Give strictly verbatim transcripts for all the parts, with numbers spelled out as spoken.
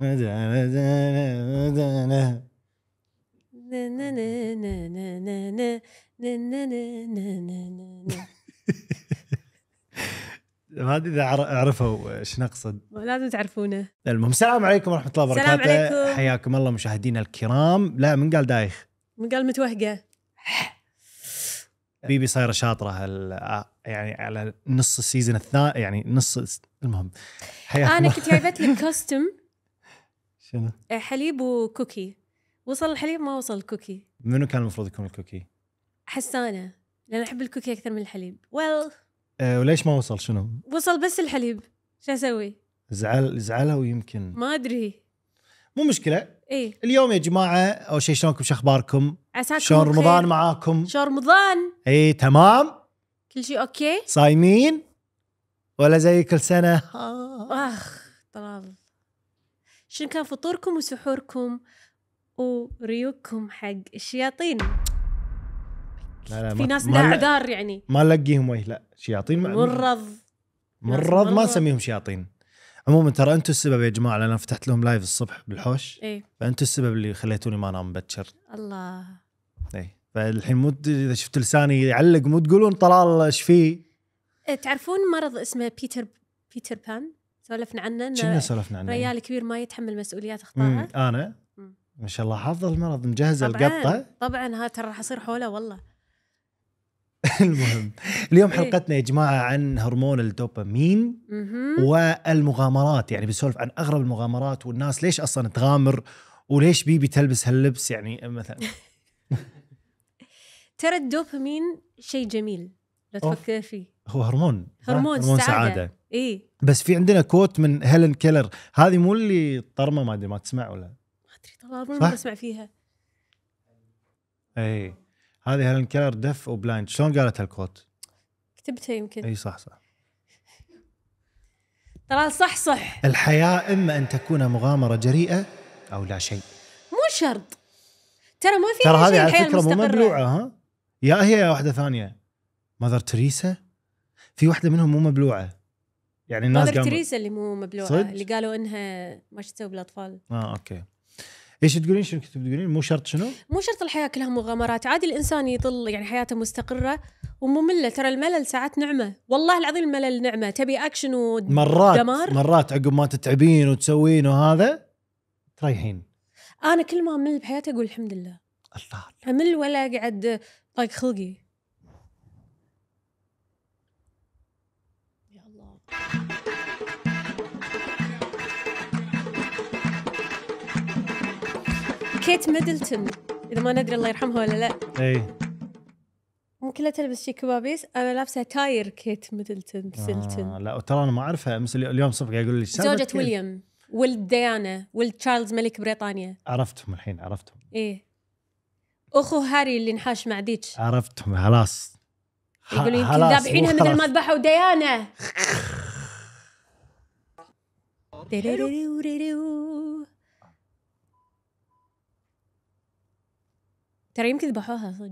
ما ادري اذا عرفوا ايش نقصد، لازم تعرفونه. المهم السلام عليكم ورحمه الله وبركاته. حياكم الله مشاهدينا الكرام. لا من قال دايخ، من قال متوهقه. بيبي صايره شاطره يعني على نص السيزون الثاني، يعني نص. المهم انا كنت جايبت لك كوستم شنو حليب وكوكي، وصل الحليب ما وصل الكوكي. منو كان المفروض يكون الكوكي؟ حسانه، لان احب الكوكي اكثر من الحليب. ويل أه وليش ما وصل؟ شنو وصل بس الحليب، شو اسوي؟ زعل زعلها ويمكن ما ادري، مو مشكله. ايه اليوم يا جماعه اول شيء شلونكم؟ شو اخباركم؟ عساكم شلون رمضان معاكم؟ شلون رمضان؟ اي تمام، كل شيء اوكي. صايمين ولا زي كل سنه؟ اخ طلال، شنو كان فطوركم وسحوركم وريوكم حق الشياطين؟ لا لا في ما ناس ما لها لا اعذار يعني. ما نلقيهم وجه، لا شياطين مرض مرض ما نسميهم شياطين. عموما ترى انتم السبب يا جماعه، لان انا فتحت لهم لايف الصبح بالحوش. ايه فانتم السبب اللي خليتوني ما انام مبكر. الله. ايه فالحين مو اذا شفت لساني يعلق مو تقولون طلال ايش فيه. تعرفون مرض اسمه بيتر بيتر بان؟ سولفنا عنه. كنا سولفنا عنه. ريال كبير ما يتحمل مسؤوليات اخطائه. انا مم. ما شاء الله حافظ المرض، مجهز القطه. طبعا ها ترى راح اصير حوله والله. المهم اليوم حلقتنا يا جماعه عن هرمون الدوبامين والمغامرات. يعني بنسولف عن اغرب المغامرات والناس ليش اصلا تغامر، وليش بيبي تلبس هاللبس. يعني مثلا ترى الدوبامين شيء جميل لو تفكر فيه. هو هرمون هرمون, هرمون سعادة. سعاده. ايه بس في عندنا كوت من هيلين كيلر، هذه مو اللي طرمه، ما ادري ما تسمع ولا ما ادري طلال ما بسمع فيها. اي هذه هيلين كيلر دف وبلايند. شلون قالت هالكوت؟ كتبتها يمكن. اي صح صح طلال صح صح. الحياه اما ان تكون مغامره جريئه او لا شيء. مو شرط ترى، ما في ترى هذه على فكره مو مبلوعه. ها يا هي يا واحده ثانيه ماذر تريسا، في واحده منهم مو مبلوعه. يعني الناس ماذر تريسا اللي مو مبلوعه صد؟ اللي قالوا انها ما تسوي بالاطفال. اه اوكي. ايش تقولين؟ شنو كنت تقولين؟ مو شرط شنو؟ مو شرط الحياه كلها مغامرات، عادي الانسان يظل يعني حياته مستقره وممله. ترى الملل ساعات نعمه، والله العظيم الملل نعمه. تبي اكشن ودمار مرات مرات عقب ما تتعبين وتسوين وهذا تريحين. انا كل ما امل بحياتي اقول الحمد لله. الله امل ولا اقعد طايق خلقي. يا الله. كيت ميدلتون، اذا ما ندري الله يرحمها ولا لا. اي مو كلها تلبس شي كبابيس. انا لابسه تاير كيت ميدلتون سلتون. آه لا ترى انا ما اعرفها. مثل اليوم الصبح قاعد يقول لي زوجة ويليام، ولد ديانا، ولد تشارلز ملك بريطانيا. عرفتهم الحين عرفتهم. ايه اخو هاري اللي انحاش مع ديتش. عرفتهم خلاص. يقول يمكن ذابحينها مثل ما ذبحوا ديانا. ترى يمكن ذبحوها صدق.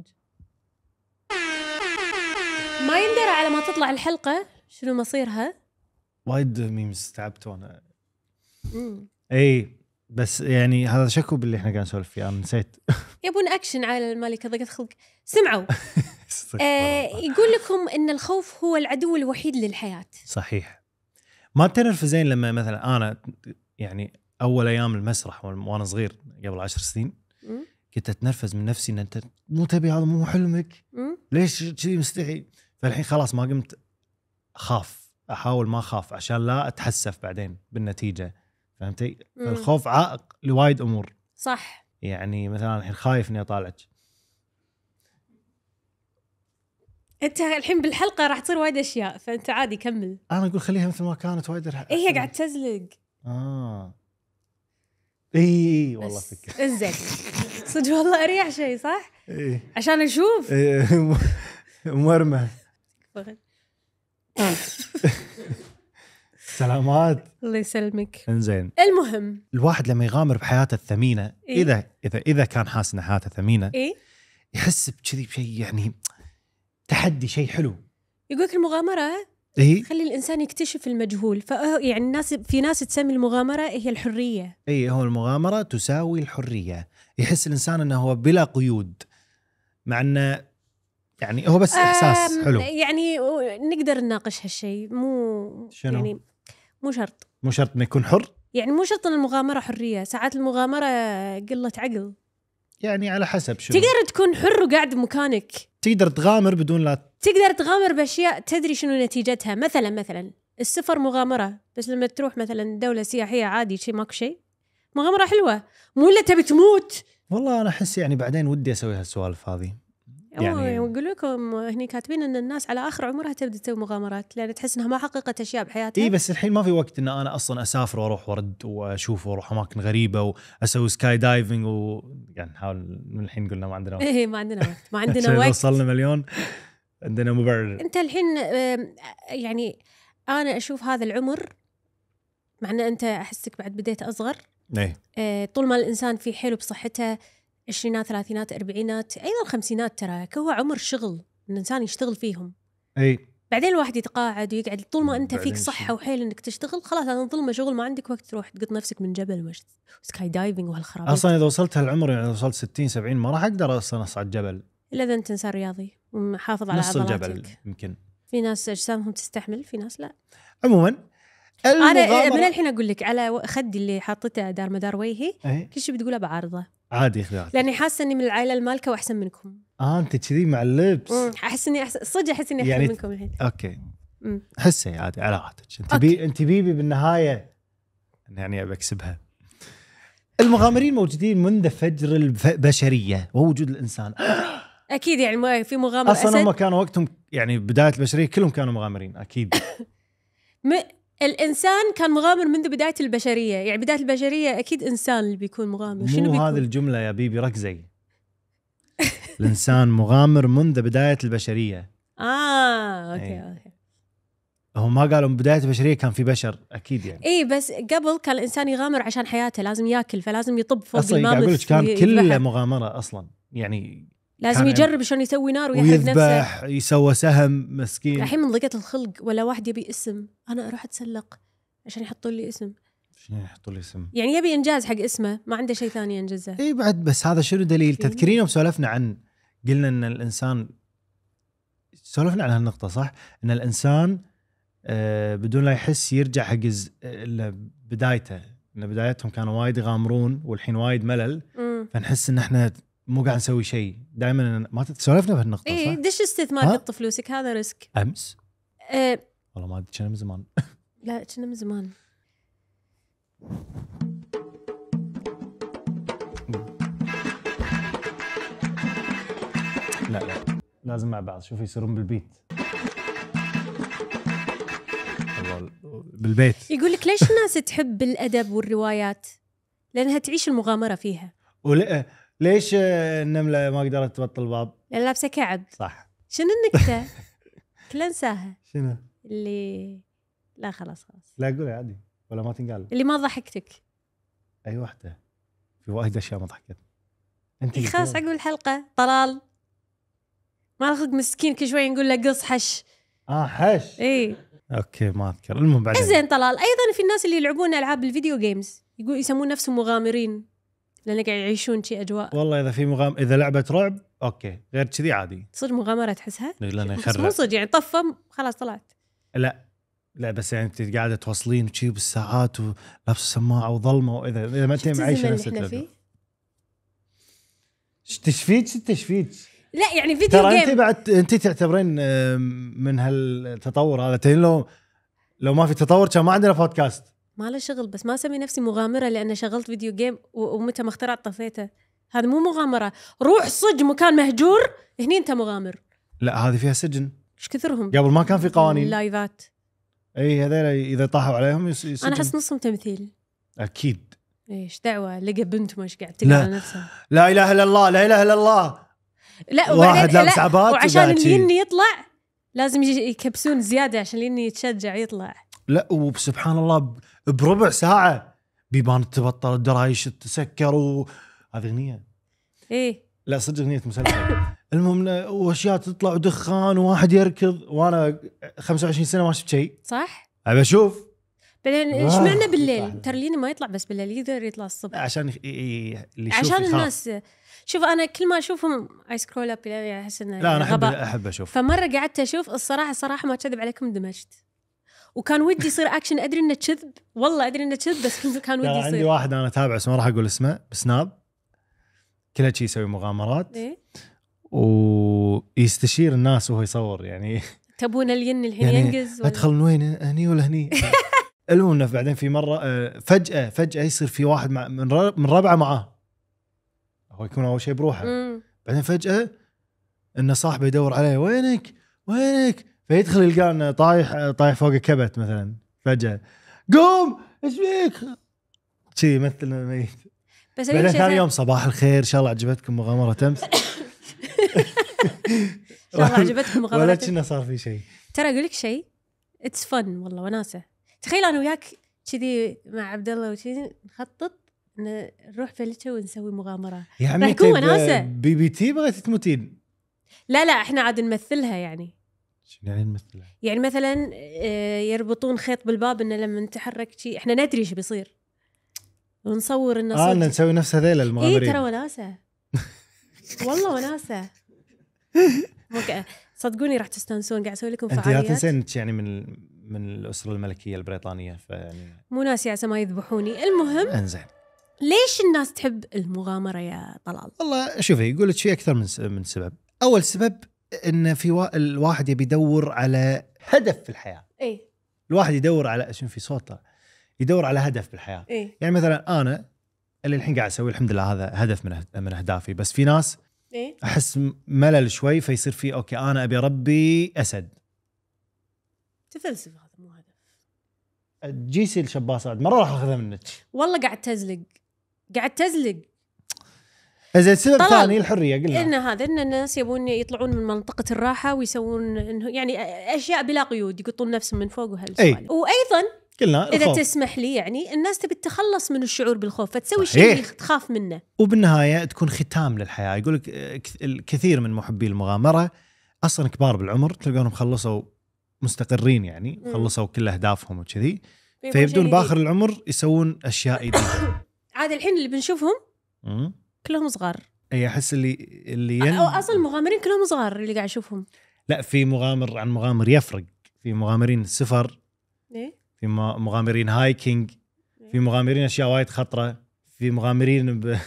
ما يندرى على ما تطلع الحلقة شنو مصيرها. وايد ميمز تعبت وانا. اي بس يعني هذا شكو باللي احنا قاعد نسولف فيه. انا نسيت. يبون اكشن على الملكة ضيقة خلق. سمعوا آه يقول لكم ان الخوف هو العدو الوحيد للحياة. صحيح. ما تنرفزين لما مثلا انا يعني اول ايام المسرح وانا صغير قبل عشر سنين كنت اتنرفز من نفسي ان انت مو تبي، هذا مو حلمك، ليش كذي مستحي. فالحين خلاص ما قمت اخاف، احاول ما اخاف عشان لا اتحسف بعدين بالنتيجه. فهمتي؟ الخوف عائق لوايد امور. صح. يعني مثلا الحين خايف اني اطالعك. انت الحين بالحلقه راح تصير وايد اشياء، فانت عادي كمل. انا اقول خليها مثل ما كانت وايد رح... هي قاعد تزلق. اه اي والله فكره زين صدق والله اريح شيء صح. اي عشان اشوف إيه. مرمى سلامات. الله يسلمك. انزين المهم الواحد لما يغامر بحياته الثمينه إيه؟ اذا اذا اذا كان حاسس ان حياته ثمينه إيه؟ يحس بكذي بشيء يعني تحدي، شيء حلو. يقولك المغامره إيه؟ خلي الانسان يكتشف المجهول. ف يعني الناس في ناس تسمي المغامره هي الحريه. اي هو المغامره تساوي الحريه. يحس الانسان انه هو بلا قيود، مع انه يعني هو بس احساس حلو. يعني نقدر نناقش هالشيء. مو شنو؟ يعني مو شرط مو شرط انه يكون حر، يعني مو شرط ان المغامره حريه. ساعات المغامره قله عقل. يعني على حسب شنو. تقدر تكون حر وقاعد بمكانك، تقدر تغامر بدون لا تقدر تغامر باشياء تدري شنو نتيجتها. مثلا مثلا السفر مغامره، بس لما تروح مثلا دوله سياحيه عادي شيء ماكو شيء، مغامره حلوه. مو الا تبي تموت. والله انا احس يعني بعدين ودي اسوي هالسوالف هذه. يعني يقول لكم هني كاتبين ان الناس على اخر عمرها تبدا تسوي مغامرات لان تحس انها ما حققت اشياء بحياتها. اي بس الحين ما في وقت ان انا اصلا اسافر واروح وارد واشوف واروح اماكن غريبه واسوي سكاي دايفنج و يعني نحاول من الحين قلنا ما عندنا وقت. ايه ما عندنا وقت ما عندنا وقت. وصلنا مليون عندنا مبرر. انت الحين يعني انا اشوف هذا العمر، مع ان انت احسك بعد بديت اصغر. ايه طول ما الانسان في حلو بصحته، عشرينات ثلاثينات اربعينات ايضا الخمسينات، ترى هو عمر شغل الانسان يشتغل فيهم. اي بعدين الواحد يتقاعد ويقعد. طول ما انت فيك بعدين صحه شو؟ وحيل انك تشتغل، خلاص هذا ظلمه شغل، ما عندك وقت تروح تقط نفسك من جبل وسكاي دايفنج وهالخرابيط. اصلا اذا وصلت هالعمر يعني وصلت ستين سبعين ما راح اقدر اصلا اصعد جبل الا اذا انت انسان رياضي ومحافظ على نص عضلاتك. الجبل يمكن. في ناس اجسامهم تستحمل، في ناس لا. عموما انا من الحين اقول لك على خدي اللي حاطته دار مدار وجهي ايه؟ كل شيء بتقوله بعارضه عادي خذها، لاني حاسه اني من العائله المالكه واحسن منكم. اه انت كذي مع اللبس. احس اني أحس... صدق احس اني احسن يعني منكم الحين. اوكي مم. حسي عادي على راحتك. انت بي انت بيبي بالنهايه يعني ابى اكسبها. المغامرين موجودين منذ فجر البشريه ووجود الانسان. اكيد يعني في مغامره. اصلا هم كانوا وقتهم يعني بدايه البشريه كلهم كانوا مغامرين اكيد. م... الانسان كان مغامر منذ بدايه البشريه، يعني بدايه البشريه اكيد انسان اللي بيكون مغامر. شنو بيكون؟ مو هذه الجمله يا بيبي ركزي. الانسان مغامر منذ بدايه البشريه. اه اوكي أي. اوكي. هم ما قالوا من بدايه البشريه كان في بشر اكيد يعني. اي بس قبل كان الانسان يغامر عشان حياته، لازم ياكل فلازم يطب فوق اصلا الماموث. اقول لك كان وي- كله يذبحه. مغامره اصلا يعني. لازم يجرب شلون يسوي نار ويحرق ويذبح نفسه. يسوى سهم مسكين. الحين من ضيقة الخلق ولا واحد يبي اسم، انا اروح اتسلق عشان يحطوا لي اسم. شنو يحطوا لي اسم؟ يعني يبي انجاز حق اسمه، ما عنده شيء ثاني ينجزه. اي بعد بس هذا شنو دليل؟ تذكرين يوم سولفنا عن قلنا ان الانسان سولفنا عن هالنقطه صح؟ ان الانسان آه بدون لا يحس يرجع حق بدايته، ان بدايتهم كانوا وايد يغامرون والحين وايد ملل. مم. فنحس ان احنا مو قاعد نسوي شيء دائما. ما تسولفنا بهالنقطه صح؟ اي دش استثمار قط فلوسك، هذا ريسك. امس أه والله ما ادري كان من زمان. لا كنا من زمان. لا لا لازم مع بعض. شوف يصيرون بالبيت بالبيت. يقول لك ليش الناس تحب الادب والروايات؟ لانها تعيش المغامره فيها. ولا ليش النمله ما قدرت تبطل باب؟ لان لابسه كعب. صح. شنو النكته؟ كلها انساها. شنو اللي لا خلاص خلاص لا قولي عادي ولا ما تنقال. اللي ما ضحكتك. اي واحده في وايد اشياء ما ضحكت. انت خلاص عقب الحلقه طلال ما اخذ مسكين كل شوي نقول له قص حش. اه حش. اي اوكي ما اذكر. المهم بعدين زين طلال. ايضا في الناس اللي يلعبون العاب الفيديو جيمز يقول يسمون نفسهم مغامرين لان قاعد يعيشون شيء اجواء. والله اذا في مغام اذا لعبه رعب اوكي، غير كذي عادي. صدق مغامره تحسها؟ لان بس مو صدق يعني طفه خلاص طلعت. لا لا بس يعني انت قاعده توصلين وشي بالساعات ولابسه سماعه وظلمه، واذا اذا ما انت معيشه نفسك تشفيك تشفيك. لا يعني فيديو ترى جيم. انت بعد انت تعتبرين من هالتطور هذا. تين لو لو ما في تطور كان ما عندنا بودكاست. ما له شغل، بس ما اسمي نفسي مغامره لان شغلت فيديو جيم ومتى ما اخترعت طفيته. هذا مو مغامره. روح صج مكان مهجور هني انت مغامر. لا هذه فيها سجن. ايش كثرهم قبل ما كان في قوانين. لايفات. اي هذول اذا طاحوا عليهم يسجن. انا احس نصهم تمثيل. اكيد. ايش دعوه لقى بنت مش قاعد تقع على نفسها. لا اله الا الله لا اله الا الله. لا واحد لابس عبات وعشان اليني يطلع لازم يكبسون زياده عشان اليني يتشجع يطلع. لا وسبحان الله بربع ساعه بيبان تبطل الدرايش تسكر وهذه اغنيه. ايه لا صدق اغنيه مسلسل. المهم واشياء تطلع ودخان وواحد يركض وانا خمسة وعشرين سنه ما شفت شيء. صح. ابى اشوف. بعدين ايش معنى بالليل؟ ترلين ما يطلع بس بالليل، يقدر يطلع الصبح عشان اللي يشوف عشان يخاف. الناس. شوف انا كل ما اشوفهم اي سكرول اب احس انه لا انا احب غباء. احب اشوف. فمره قعدت اشوف الصراحه الصراحه ما كذب عليكم دمجت، وكان ودي يصير اكشن. ادري انه كذب، والله ادري انه كذب، بس كان ودي يصير. عندي واحد انا اتابعه اسمه ما راح اقول اسمه بسناب، كله شيء يسوي مغامرات إيه؟ ويستشير الناس وهو يصور يعني. تبون الين الحين يعني ينقز ولا؟ ادخل من وين، هني ولا هني؟ المهم بعدين في مره فجاه فجاه يصير في واحد مع من من ربعه معاه، هو يكون اول شيء بروحه. مم. بعدين فجاه ان صاحبه يدور عليه، وينك وينك، فيدخل يلقاه انه طايح طايح فوق كبت مثلا. فجاه قوم ايش فيك شي مثل ميت. بس بعدين ثاني يوم صباح الخير، ان شاء الله عجبتكم مغامره امس. ان شاء الله عجبتكم ولا مغامرة. كنا صار في شيء. ترى اقول لك شيء، اتس فن والله وناسه. تخيل انا وياك كذي مع عبد الله وكذي نخطط ان نروح فلتة ونسوي مغامره. يا عمي راح يكون وناسة. بي بي تي بغيت تموتين. لا لا احنا عاد نمثلها يعني. شنو يعني نمثلها؟ يعني مثلا آه، يربطون خيط بالباب انه لما نتحرك شيء احنا ندري ايش بيصير ونصور انه اه صدق. نسوي نفس هذيل المغامرين. اي ترى وناسه والله وناسه. ممكن صدقوني راح تستانسون. قاعد اسوي لكم انت لا فعاليات. تنسين انك يعني من من الاسره الملكيه البريطانيه، فيعني مو ناسي عسى ما يذبحوني. المهم انزين. ليش الناس تحب المغامره يا طلال؟ والله شوفي يقول لك في اكثر من من سبب. اول سبب ان في وا... الواحد يبي يدور على هدف في الحياه. اي الواحد يدور على شنو في صوته، يدور على هدف بالحياه. اي يعني مثلا انا اللي الحين قاعد اسوي الحمد لله هذا هدف من من اهدافي، بس في ناس اي احس ملل شوي فيصير في اوكي انا ابي اربي اسد. تفلسف، هذا مو هدف. جيسي الشباسات مره راح اخذها منك. والله قاعد تزلق قاعد تزلق. زين السبب طلال. الثاني الحريه قلنا ان هذا ان الناس يبون يطلعون من منطقه الراحه ويسوون انه يعني اشياء بلا قيود، يقطون نفسهم من فوق وهالسوالف. وايضا قلنا اذا الخوف. تسمح لي يعني الناس تبي تتخلص من الشعور بالخوف فتسوي صحيح. شيء اللي تخاف منه، وبالنهايه تكون ختام للحياه. يقول لك الكثير من محبي المغامره اصلا كبار بالعمر تلقاهم خلصوا مستقرين، يعني مم. خلصوا كل اهدافهم وكذي، يبون فيبدون شيء باخر العمر يسوون اشياء جديده. عاد الحين اللي بنشوفهم امم كلهم صغار. اي احس اللي اللي ين... أو اصلا المغامرين كلهم صغار اللي قاعد اشوفهم. لا في مغامر عن مغامر يفرق. في مغامرين سفر، ايه في مغامرين هايكينج، في مغامرين اشياء وايد خطره، في مغامرين ب...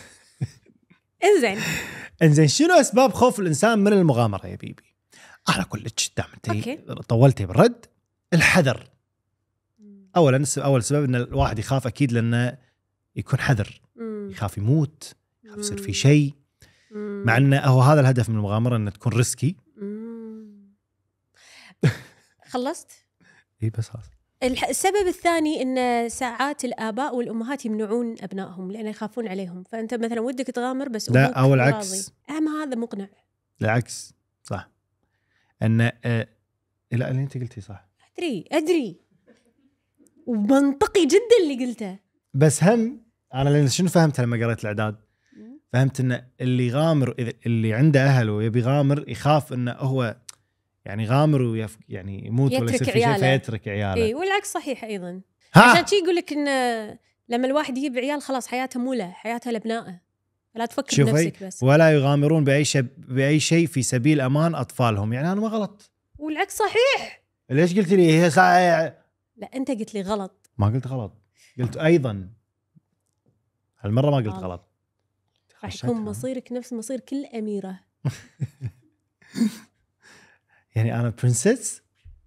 انزين انزين شنو اسباب خوف الانسان من المغامره يا بيبي؟ انا اقول لك دام انت طولتي بالرد. الحذر اولا. اول سبب ان الواحد يخاف اكيد لانه يكون حذر، مم. يخاف يموت، يخاف يصير مم. في شيء، مم. مع انه هو هذا الهدف من المغامره انه تكون ريسكي. مم. خلصت؟ اي بس خلاص. الح- السبب الثاني ان ساعات الاباء والامهات يمنعون ابنائهم لان يخافون عليهم، فانت مثلا ودك تغامر بس لا أبوك او راضي. العكس. اهم هذا مقنع. العكس صح. ان آه لا اللي انت قلتي صح. ادري ادري ومنطقي جدا اللي قلته. بس هم انا لان شنو فهمت لما قريت الاعداد، فهمت ان اللي يغامر اللي عنده اهل ويبي يغامر يخاف انه هو يعني غامر ويف يعني يموت ولا يصير في شيء فيترك عياله. اي والعكس صحيح ايضا. ها. عشان شي يقول لك ان لما الواحد يجيب عيال خلاص حياته مو له، حياته لابنائه، لا تفكر بنفسك بس. ولا يغامرون باي شيء باي شيء في سبيل امان اطفالهم. يعني انا ما غلط. والعكس صحيح. ليش قلت لي هي ساعة؟ لا انت قلت لي غلط. ما قلت غلط، قلت ايضا هالمره ما قلت غلط. غلط. راح يكون مصيرك نفس مصير كل اميره. يعني انا برنسس.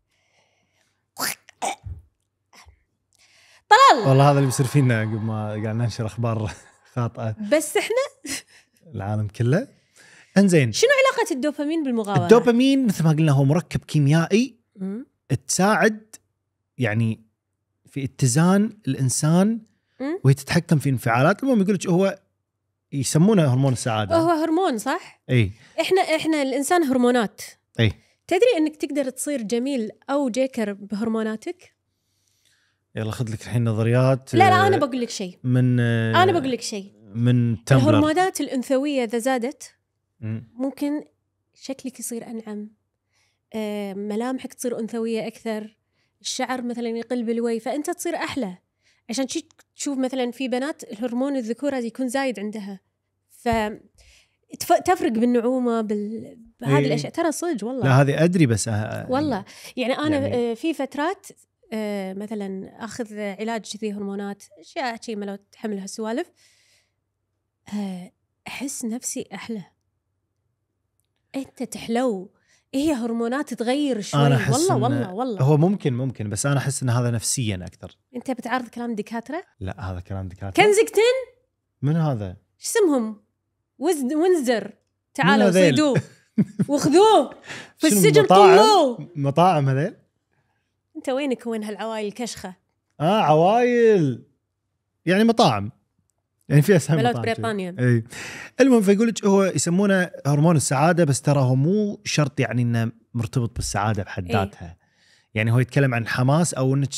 طلال والله هذا اللي بيصير فينا قبل ما قاعد ننشر اخبار خاطئه بس احنا العالم كله. انزين شنو علاقه الدوبامين بالمغامره؟ الدوبامين مثل ما قلنا هو مركب كيميائي م? تساعد يعني في اتزان الانسان م? وهي تتحكم في انفعالات. المهم يقول لك هو يسمونه هرمون السعاده. هو هرمون صح؟ اي احنا احنا الانسان هرمونات. اي تدري انك تقدر تصير جميل او جيكر بهرموناتك؟ يلا خذ لك الحين نظريات. لا لا انا بقول لك شيء. من انا بقول لك شيء. من تمبلر. الهرمونات الانثويه اذا زادت م. ممكن شكلك يصير انعم، آه ملامحك تصير انثويه اكثر، الشعر مثلا يقل بالوي، فانت تصير احلى. عشان شي تشوف مثلا في بنات الهرمون الذكوره يكون زايد عندها، ف تفرق بالنعومه بال... بهذه إيه. الاشياء ترى صدق والله. لا هذه ادري بس أه والله يعني انا يعني... في فترات آه مثلا اخذ علاج ذي هرمونات اشياء شيء ملو تحمل هالسوالف، آه احس نفسي احلى. انت تحلو، هي هرمونات تغير شوي. أنا أحس والله إن والله والله هو ممكن ممكن بس انا احس ان هذا نفسيا اكثر. انت بتعارض كلام دكاتره؟ لا هذا كلام دكاتره. كنزكتن من هذا؟ ايش اسمهم؟ وزد وينزر، تعالوا من هذيل؟ صيدوه واخذوه في شنو السجن مطاعم؟ طلوه. مطاعم هذيل؟ انت وينك وين هالعوايل الكشخه؟ اه عوايل يعني مطاعم، يعني في اسامي بلوت مطاعم بريطانيا. اي. المهم فيقول لك هو يسمونه هرمون السعاده، بس ترى هو مو شرط يعني انه مرتبط بالسعاده بحد ذاتها. إيه؟ يعني هو يتكلم عن حماس او انك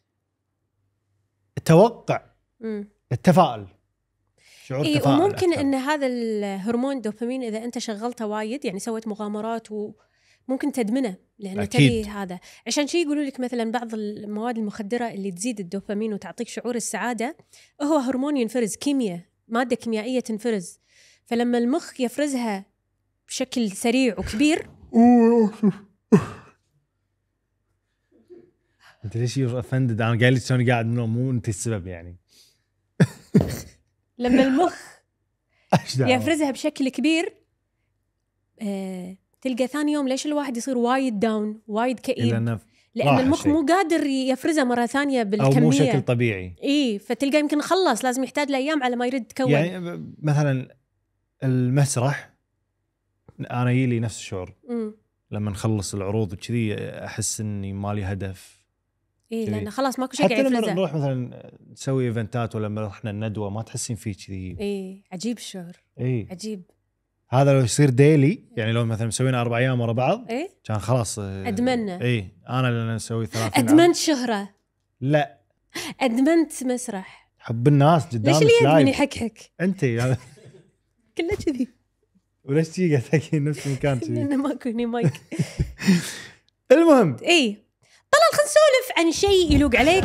التوقع، امم التفاؤل، شعور إيه. تفاؤل وممكن أكثر. ان هذا الهرمون الدوبامين اذا انت شغلته وايد، يعني سويت مغامرات وممكن تدمنه، لان تبي هذا. عشان شي يقولوا لك مثلا بعض المواد المخدره اللي تزيد الدوبامين وتعطيك شعور السعاده، هو هرمون ينفرز، كيمياء، ماده كيميائيه تنفرز، فلما المخ يفرزها بشكل سريع وكبير. انت ليش يور افندد؟ انا قايل لك شلون قاعد منه، مو انت السبب يعني. لما المخ يفرزها بشكل كبير، آه، تلقى ثاني يوم ليش الواحد يصير وايد داون، وايد كئيب، لان, لأن المخ مو قادر يفرزها مرة ثانية بالكمية، او مو شكل طبيعي. اي، فتلقى يمكن خلص، لازم يحتاج لايام على ما يرد تكون. يعني مثلا المسرح انا يجي لي نفس الشعور م. لما نخلص العروض وكذي، احس اني مالي هدف. اي لان خلاص ماكو شيء قاعد يفرزها. حتى لما نروح مثلا نسوي ايفنتات ولا لما رحنا الندوه ما تحسين فيه كذي. اي عجيب الشعور. اي عجيب. هذا لو يصير ديلي، يعني لو مثلا مسوينا اربع ايام ورا بعض، إيه؟ كان خلاص ادمنا. اي انا اللي اسوي ثلاثين ادمنت عام. شهره. لا ادمنت مسرح. حب الناس قدامك. ليش اللي يدمن يحكحك؟ انت كله كذي. وليش تيجي تحكي نفس المكان كذي؟ لانه ماكو هني مايك. المهم اي طلال، خلينا نسولف عن شيء يلوق عليك.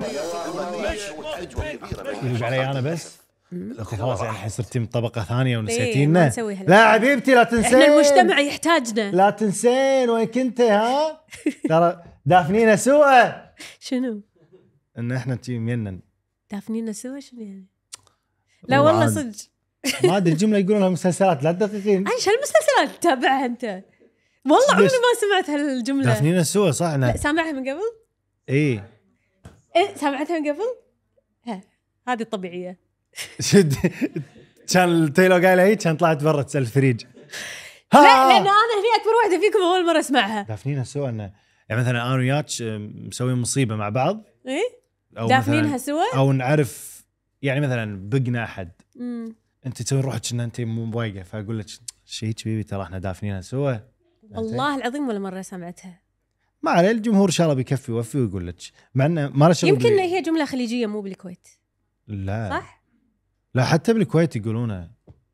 يلوق علي انا بس؟ خلاص يعني الحين صرتي من طبقه ثانيه ونسيتينا. إيه، لا حبيبتي لا تنسين، احنا المجتمع يحتاجنا. لا تنسين وين كنت ها؟ ترى دافنينا سوا. شنو؟ ان احنا تيم ينن دافنينا سوا شنو يعني؟ لا والله صدق ما ادري الجمله يقولونها مسلسلات، لا تدققين. ايش هالمسلسلات تتابعها انت؟ والله عمري ما سمعت هالجمله. دافنينا سوا صح؟ انا لا سامعها من قبل. ايه ايه سامعتها من قبل. ها هذه الطبيعيه. شد كان التيلو قايله هيك، كان طلعت برا تسال الفريج. لا لان انا هني اكبر واحده فيكم اول مره اسمعها. دافنينا سوا انه يعني مثلا انا وياك مسويين مصيبه مع بعض، ايه أو دافنينها سوا، او نعرف يعني مثلا بقنا احد، امم انت تسوي روحك ان انت مو مضايقه، فاقول لك شيء بيبي ترى احنا دافنينها سوا. والله العظيم ولا مره سمعتها. ما عليه، الجمهور ان شاء الله بيكفي ويوفي ويقول لك، مع انه ما له شغل. يمكن بلي... هي جمله خليجيه مو بالكويت. لا صح؟ لا حتى بالكويت يقولونها.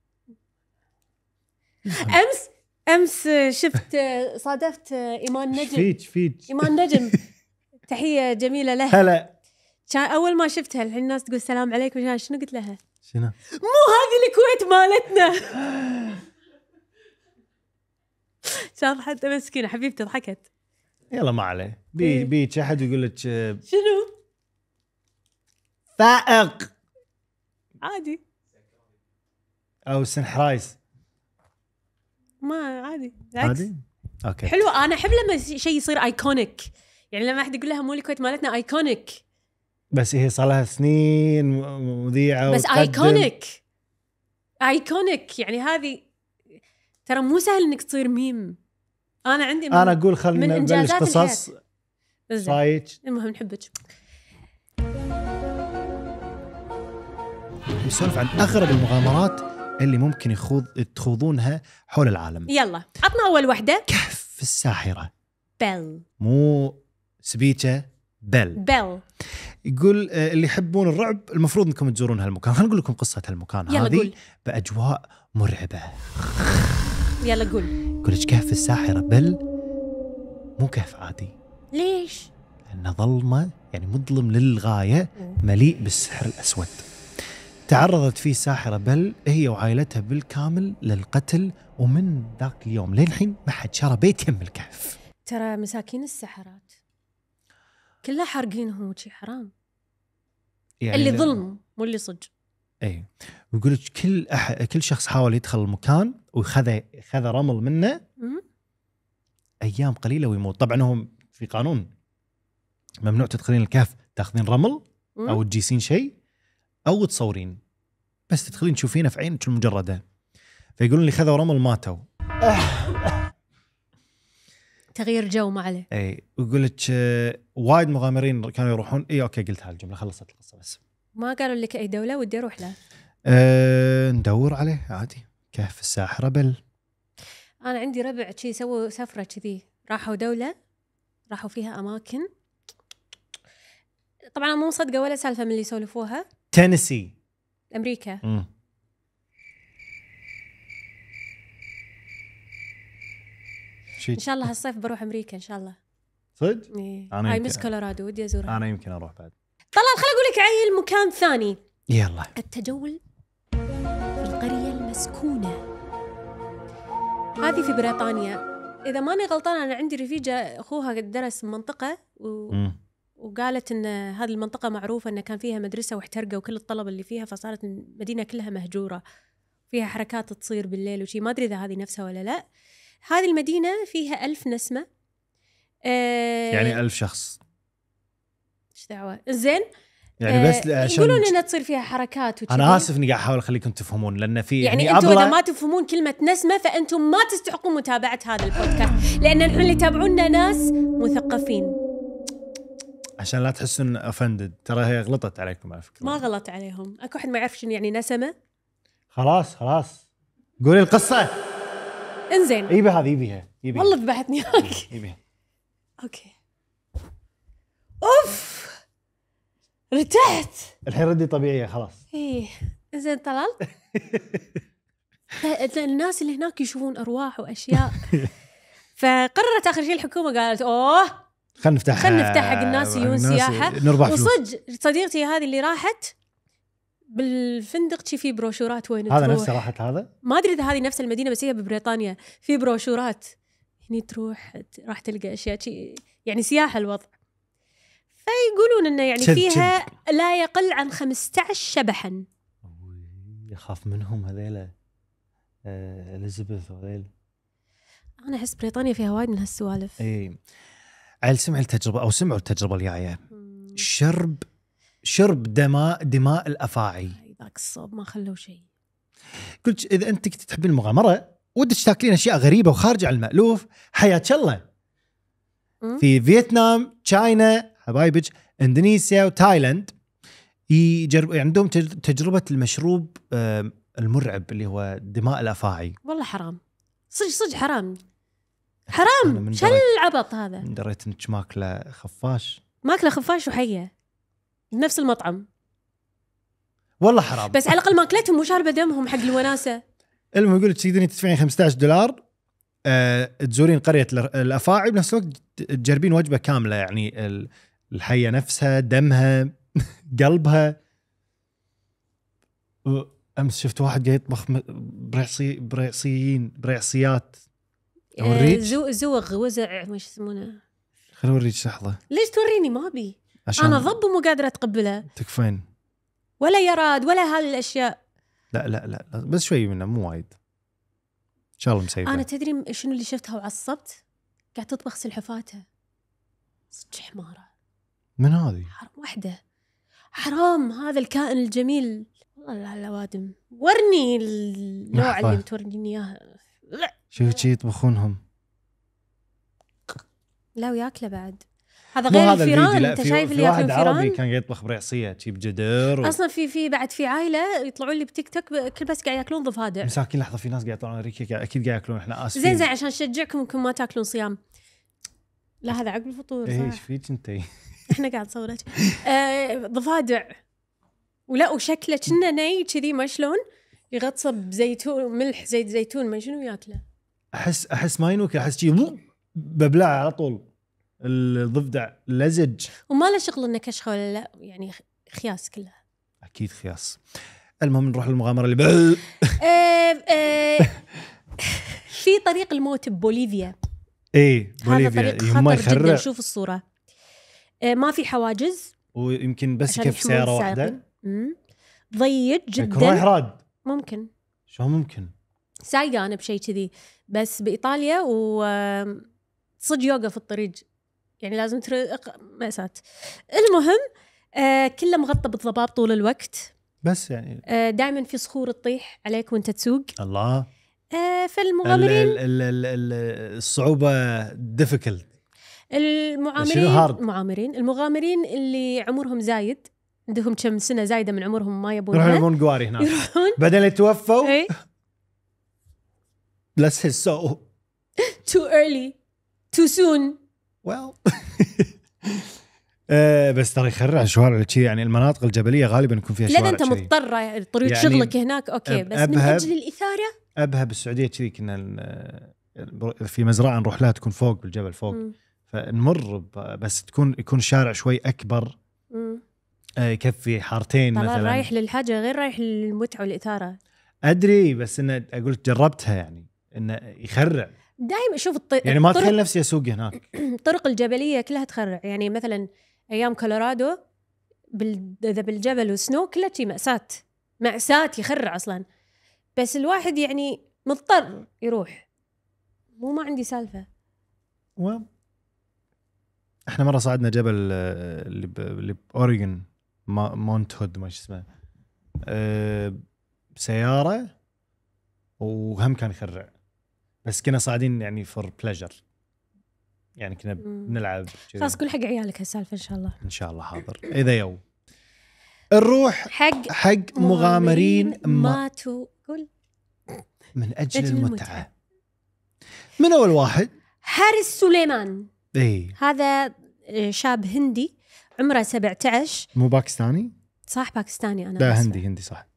امس امس شفت صادفت ايمان نجم. فيج فيج ايمان نجم تحيه جميله له. هلا. كان اول ما شفتها الحين الناس تقول السلام عليكم، شنو قلت لها؟ شنو؟ مو هذه الكويت مالتنا. شاف حتى مسكينه حبيبتي ضحكت. يلا ما عليه، بي بيك احد يقول لك شنو؟ فائق عادي او سنحرايز. ما عادي عادي اوكي حلو. انا احب لما شيء يصير ايكونيك، يعني لما احد يقول لها مو الكويت مالتنا ايكونيك. بس هي صار لها سنين مذيعه بس ايكونيك ايكونيك يعني هذه ترى مو سهل انك تصير ميم. انا عندي انا اقول خلينا نبلش قصص صايج. المهم نحبك. نسولف عن اغرب المغامرات اللي ممكن يخوض تخوضونها حول العالم. يلا عطنا اول وحده. كهف الساحره. بل مو سبيكه، بل بل. يقول اللي يحبون الرعب المفروض انكم تزورون هالمكان. خلينا نقول لكم قصه هالمكان هذه باجواء مرعبه. يلا قول. يقول لك كهف الساحرة بل مو كهف عادي. ليش؟ لأنه ظلمة، يعني مظلم للغاية، مليء بالسحر الأسود. تعرضت فيه الساحرة بل هي وعائلتها بالكامل للقتل، ومن ذاك اليوم للحين ما حد شرى بيت يم الكهف. ترى مساكين السحرات كلها حارقينهم وشي حرام. يعني اللي ظلم مو اللي صج. اي ويقول لك كل أح... كل شخص حاول يدخل المكان وخذ خذ رمل منه م- ايام قليله ويموت. طبعا هم في قانون ممنوع تدخلين الكهف تاخذين رمل م- او تجيسين شيء او تصورين، بس تدخلين تشوفينه في عينك المجرده. فيقولون اللي خذوا رمل ماتوا. تغيير جو ما عليه. اي ويقول لك آه، وايد مغامرين كانوا يروحون. اي اوكي قلت هالجمله خلصت القصه. بس ما قالوا لك اي دوله ودي اروح له. أه ندور عليه عادي. كهف الساحرة بل. انا عندي ربع شي سووا سفره كذي، راحوا دوله راحوا فيها اماكن، طبعا مو مصدقه ولا سالفه من اللي يسولفوها. تينيسي امريكا. مم. ان شاء الله هالصيف بروح امريكا ان شاء الله. صدق؟ إيه. أنا هاي مس يمكن- كولورادو ودي ازورها. انا يمكن اروح بعد. طلال خل اقول لك عيل مكان ثاني. يلا. التجول في القريه المسكونه هذه في بريطانيا. اذا ماني غلطانه انا عندي رفيجه اخوها درس منطقه و... مم. وقالت ان هذه المنطقه معروفه ان كان فيها مدرسه واحترقوا كل الطلبه اللي فيها، فصارت المدينه كلها مهجوره، فيها حركات تصير بالليل وشي. ما ادري اذا هذه نفسها ولا لا. هذه المدينه فيها ألف نسمه. آه... يعني ألف شخص ايش دعوه زين. يعني بس عشان يقولون انها تصير فيها حركات وشي. انا اسف اني قاعد احاول اخليكم تفهمون، لان في يعني, يعني انتم أبلة... اذا ما تفهمون كلمه نسمه فانتم ما تستحقون متابعه هذا البودكاست، لان الحين اللي يتابعونا ناس مثقفين. عشان لا تحسون اوفندد، ترى هي غلطت عليكم على فكره. ما غلط عليهم. اكو احد ما يعرف شنو يعني نسمه. خلاص خلاص قولي القصه. انزين يبي هذه يبيها يبيها والله ذبحتني هاك. يبيها. اوكي اوف ارتحت الحين ردي طبيعيه خلاص. ايه زين طلال. الناس اللي هناك يشوفون ارواح واشياء. فقررت اخر شيء الحكومه قالت اوه خلينا نفتح خلينا نفتح حق الناس يجون سياحه. نربح فلوس. وصدق صديقتي هذه اللي راحت بالفندق شي في بروشورات وين هذا تروح. نفسه راحت هذا. ما ادري اذا هذه نفس المدينه بس هي ببريطانيا في بروشورات هني تروح راح تلقى اشياء شي يعني سياحه الوضع. فيقولون انه يعني شد فيها لا يقل عن خمسة عشر شبحا. يخاف منهم هذيلا آه، اليزابيث وهذيل. انا احس بريطانيا فيها وايد من هالسوالف. اي عيل سمع التجربه او سمعوا التجربه الجايه. شرب شرب دماء دماء الافاعي. ذاك الصوب ما خلوا شيء. قلت اذا انت كنت تحبين المغامره ودك تاكلين اشياء غريبه وخارجه عن المالوف، حياك الله. في فيتنام، تشاينا، حبايبك، اندونيسيا وتايلاند يجرب عندهم تجربه المشروب المرعب اللي هو دماء الافاعي. والله حرام صدق صدق حرام حرام. شو العبط هذا؟ دريت انك ماكله خفاش. ماكله خفاش وحيه بنفس المطعم. والله حرام. بس على الاقل ماكلتهم وشاربه دمهم حق الوناسه. المهم يقول لك تقدرين تدفعين خمسة عشر دولار أه، تزورين قريه الافاعي بنفس الوقت تجربين وجبه كامله، يعني الحيه نفسها، دمها، قلبها. امس شفت واحد قاعد يطبخ بريعصي بريعصيين بريعصيات. اوريك زو زوغ وزع مش يسمونه. خليني اوريك لحظه. ليش توريني؟ ما ابي انا ضب ومو قادره اتقبله. تكفين ولا يراد ولا هالاشياء. لا لا لا بس شوي منه مو وايد ان شاء الله مسيبه. انا تدري شنو اللي شفتها وعصبت؟ قاعد تطبخ سلحفاته. صدق حماره. من هذه؟ حرام واحده. حرام هذا الكائن الجميل. والله الأوادم ورني النوع اللي بتورني اياه. لا شوف شي يطبخونهم. لا وياكله بعد. هذا غير الفيران. انت شايف اللي ياكلون فيران؟ عربي كان قاعد يطبخ بريعصيه شي بجدر و... اصلا في في بعد في عائله يطلعون لي بتيك توك كل بس قاعد ياكلون ضفادع. مساكين. لحظه في ناس قاعد يطلعون امريكا اكيد قاعد ياكلون. احنا اسفين. زين زين عشان نشجعكم انكم ما تاكلون صيام. لا هذا عقب الفطور صح. ايش فيك انت؟ احنا قاعد نصور آه ضفادع ولا وشكله كنا ني كذي ما شلون يغطسه بزيتون ملح زيت زيتون ما شنو ياكله. احس احس ما ينوك، احس شيء ببلع على طول الضفدع لزج. وما له شغل انه كشخه ولا لا، يعني خياس كلها. اكيد خياس. المهم نروح للمغامره اللي بل... في طريق الموت ببوليفيا. ايه بوليفيا هذا طريق خطر جدا. شوف الصوره، ما في حواجز ويمكن بس يكفي سياره واحده. ضيق جدا. رايح راد ممكن. شو ممكن سايقه انا بشيء كذي بس بايطاليا وصج يوقف الطريق، يعني لازم ترق مأساة. المهم آه كله مغطى بالضباب طول الوقت، بس يعني آه دائما في صخور تطيح عليك وانت تسوق. الله. آه فالمغامرين ال ال ال ال الصعوبة difficult. المعامرين المعامرين المغامرين اللي عمرهم زايد، عندهم كم سنة زايدة من عمرهم ما يبونها، يروحون يبون قواري هناك بدل يتوفوا. اي let's say so too early too soon well آه بس ترى يخرع الشوارع كذي، يعني المناطق الجبليه غالبا يكون فيها شوارع. لا انت مضطر طريق يعني شغلك هناك اوكي، بس من اجل الاثاره. ابها بالسعوديه كذي كنا في مزرعه نروح لها تكون فوق بالجبل فوق، م. فنمر بس تكون يكون الشارع شوي اكبر، آه يكفي حارتين مثلا. مثلا رايح للحاجه غير رايح للمتعه والاثاره. ادري بس انه اقول جربتها يعني انه يخرع دائما. شوف الطريق يعني ما تخيل نفسي اسوق هناك. الطرق الجبليه كلها تخرع، يعني مثلا ايام كولورادو بال... اذا بالجبل وسنو كلها شيء مأساة مأساة يخرع اصلا، بس الواحد يعني مضطر يروح، مو ما عندي سالفه. و احنا مره صعدنا جبل اللي ب... اللي باوريغون ما... مونت هود ما اسمه أه... بسياره وهم كان يخرع، بس كنا صاعدين يعني فور بليجر، يعني كنا بنلعب. خلاص كل حق عيالك هالسالفه ان شاء الله. ان شاء الله حاضر. اذا يوم نروح حق حق مغامرين ما تقول من اجل المتعه. المتعة. من اول واحد حارس سليمان. ايه هذا شاب هندي عمره سبعة عشر. مو باكستاني؟ صح باكستاني انا. لا هندي هندي صح.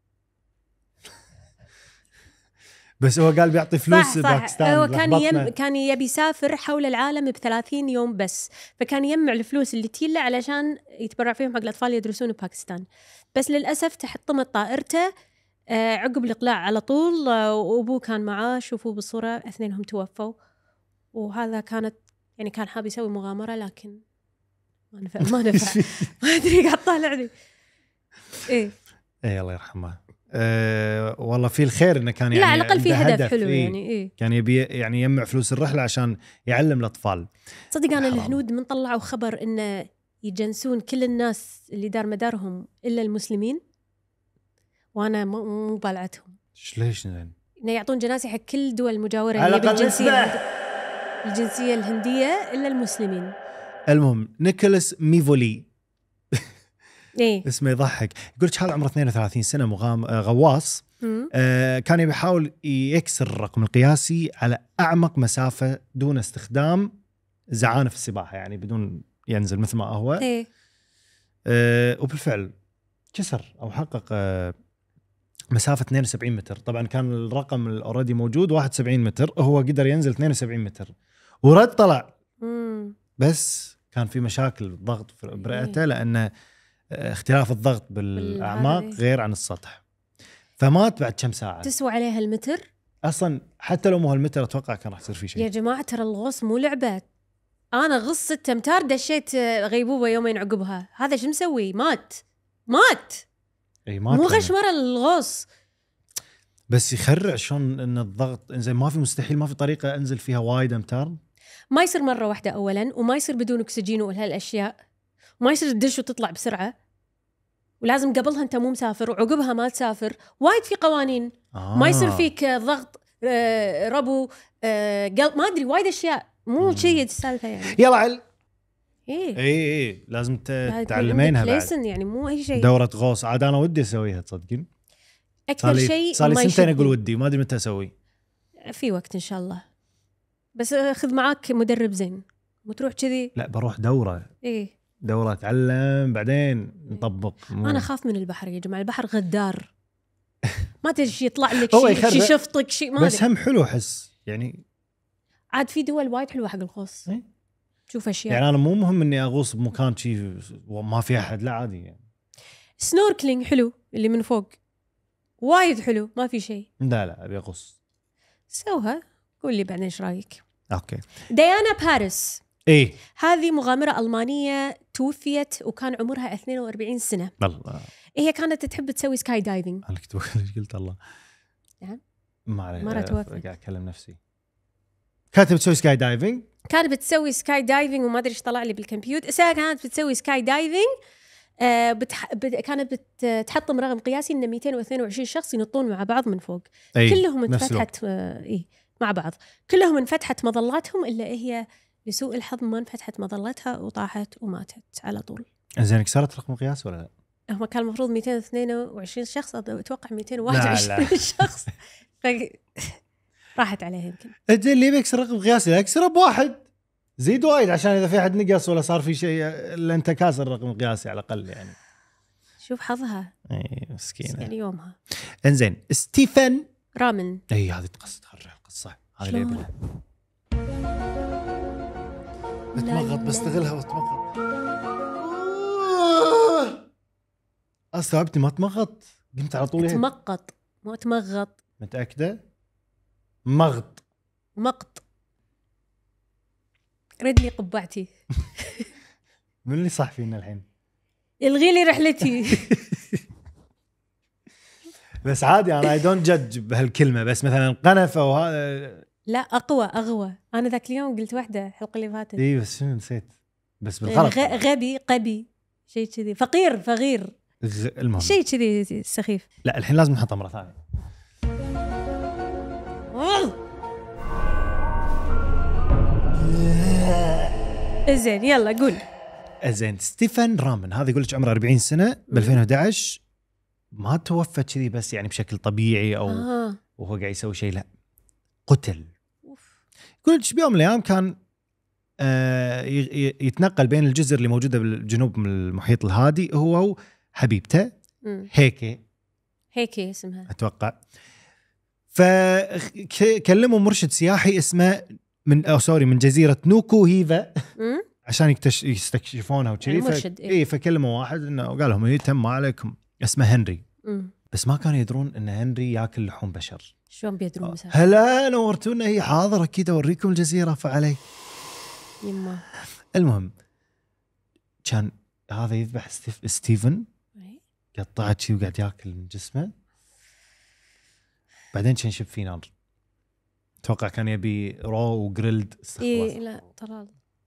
بس هو قال بيعطي فلوس باكستان. هو كان يم كان يبي يسافر حول العالم بثلاثين يوم بس، فكان يجمع الفلوس اللي تيله علشان يتبرع فيهم حق الأطفال يدرسون بباكستان. بس للأسف تحطمت طائرته عقب الإقلاع على طول، وأبوه كان معاه. شوفوا بالصورة اثنينهم توفوا، وهذا كانت يعني كان حاب يسوي مغامرة لكن ما نفع ما نفع ما أدري قاعد طالع لي إيه إيه الله يرحمه. أه والله في الخير انه كان يعني لا على الاقل في هدف, هدف حلو إيه؟ يعني إيه؟ كان يبي يعني يجمع فلوس الرحله عشان يعلم الاطفال. صدق انا الهنود من طلعوا خبر انه يجنسون كل الناس اللي دار مدارهم الا المسلمين، وانا مو بالعتهم. ليش زين؟ انه يعطون جناسي حق كل الدول المجاوره اللي بالجنسيه الجنسيه الهنديه الا المسلمين. المهم نيكولاس ميفولي إيه؟ اسمه يضحك. يقول لك هذا عمره اثنين وثلاثين سنة مغام غواص. آه كان يحاول يكسر الرقم القياسي على أعمق مسافة دون استخدام زعانف السباحة، يعني بدون ينزل مثل ما هو. إيه؟ آه وبالفعل كسر أو حقق آه مسافة اثنين وسبعين متر. طبعا كان الرقم الأوريدي موجود واحد وسبعين متر، هو قدر ينزل اثنين وسبعين متر ورد طلع. مم. بس كان في مشاكل بالضغط في برئته، لأنه اختلاف الضغط بالأعماق غير عن السطح، فمات بعد كم ساعة. تسوى عليها المتر أصلا، حتى لو مو هالمتر أتوقع كان راح يصير فيه شيء. يا جماعة ترى الغوص مو لعبة. أنا غص ستة أمتار دشيت غيبوبة يومين عقبها، هذا شو مسوي؟ مات مات أي مات مو غش مرة الغوص. بس يخرع شلون إن الضغط إنزين ما في مستحيل ما في طريقة أنزل فيها وايد أمتار. ما يصير مرة واحدة أولا، وما يصير بدون أكسجين وهالأشياء، وما يصير تدش وتطلع بسرعة، ولازم قبلها أنت مو مسافر وعقبها ما تسافر. وايد في قوانين. آه. ما يصير فيك ضغط آه ربو آه قلب ما أدري وايد أشياء مو شيء السالفة يعني. يلا عل إيه إيه إيه لازم تتعلمينها بعد. ليسن يعني مو أي شيء. دورة غوص عاد أنا ودي أسويها تصدقين. أكثر شيء صار لي سنتين أقول ودي ما أدري متى أسوي. في وقت إن شاء الله، بس خذ معاك مدرب زين وتروح كذي. لا بروح دورة. إيه دورة أتعلم بعدين نطبق. مو. أنا خاف من البحر يا جماعة، البحر غدار ما تدري شي يطلع لك شيء شي شفطك شيء ما بس هم حلو حس يعني عاد في دول وايد حلوه حق الغوص. إيه؟ شوف اشياء يعني انا مو مهم اني اغوص بمكان شيء وما في احد، لا عادي يعني. سنوركلينج حلو اللي من فوق وايد حلو ما في شيء. لا لا ابي اغوص. سوها قول لي بعدين ايش رايك. اوكي. ديانا باريس ايه هذه مغامره المانيه توفيت وكان عمرها اثنين وأربعين سنه. الله. هي كانت تحب تسوي سكاي دايفنج. انا كنت قلت الله نعم ما عليه، مرة توفت. قاعد اكلم نفسي. كانت بتسوي سكاي دايفنج كانت بتسوي سكاي دايفنج وما ادري ايش طلع لي بالكمبيوتر. ساعة كانت بتسوي سكاي دايفنج آه بتح... بت... كانت بتحطم رقم قياسي ان مئتين واثنين وعشرين شخص ينطون مع بعض من فوق. أي. كلهم انفتحت آه إيه مع بعض كلهم انفتحت مظلاتهم الا هي لسوء الحظ ما انفتحت مظلتها وطاحت وماتت على طول. زين كسرت رقم قياس ولا لا؟ هو كان المفروض مئتين واثنين وعشرين شخص اتوقع مئتين وواحد وعشرين شخص ف... راحت عليها يمكن. انت اللي بيكسر رقم قياسي لا اكسره بواحد زيد وايد عشان اذا في احد نقص ولا صار في شيء الا انت كاسر رقم قياسي على الاقل يعني. شوف حظها. اي مسكينه يعني يومها. انزين ستيفن رامن. اي هذه قصه القصه هذه اللي يبلها. بتمغط بستغلها واتمغط. استوعبتني ما تمغط قمت على طول. تمقط مو تمغط. متاكده؟ مغط مقط. رد لي قبعتي. من اللي صح فينا الحين؟ الغي لي رحلتي. بس عادي انا اي دونت جادج بهالكلمه بس مثلا قنفه وهذا لا اقوى اغوى. انا ذاك اليوم قلت واحده الحلقه اللي فاتت. اي بس شنو نسيت بس بالغلط. غ... غبي قبي شيء كذي. فقير فغير غ... المهم شيء كذي سخيف. لا الحين لازم نحطها مره ثانيه. زين يلا قول. زين ستيفن رامن هذا يقول لك عمره أربعين سنه ب ألفين وأحد عشر ما توفى كذي بس يعني بشكل طبيعي او آه. وهو قاعد يسوي شيء لا قتل. يقول لك بيوم من الايام كان آه يتنقل بين الجزر اللي موجوده بالجنوب من المحيط الهادي هو وحبيبته هيك هيك اسمها اتوقع. فكلموا مرشد سياحي اسمه من او سوري من جزيره نوكو هيفا عشان يكتش يستكشفونها وكذي. المرشد اي إيه فكلموا واحد انه قال لهم ايه تم عليكم اسمه هنري. مم. بس ما كانوا يدرون ان هنري ياكل لحوم بشر. شلون بيدرون مثلا؟ هلا نورتونا هي حاضره اكيد اوريكم الجزيره فعلي يما. المهم كان هذا يذبح ستيف... ستيفن قطعت شيء وقاعد ياكل من جسمه. بعدين كان يشب فيه نار. اتوقع كان يبي رو وجريلد. اي لا طلال.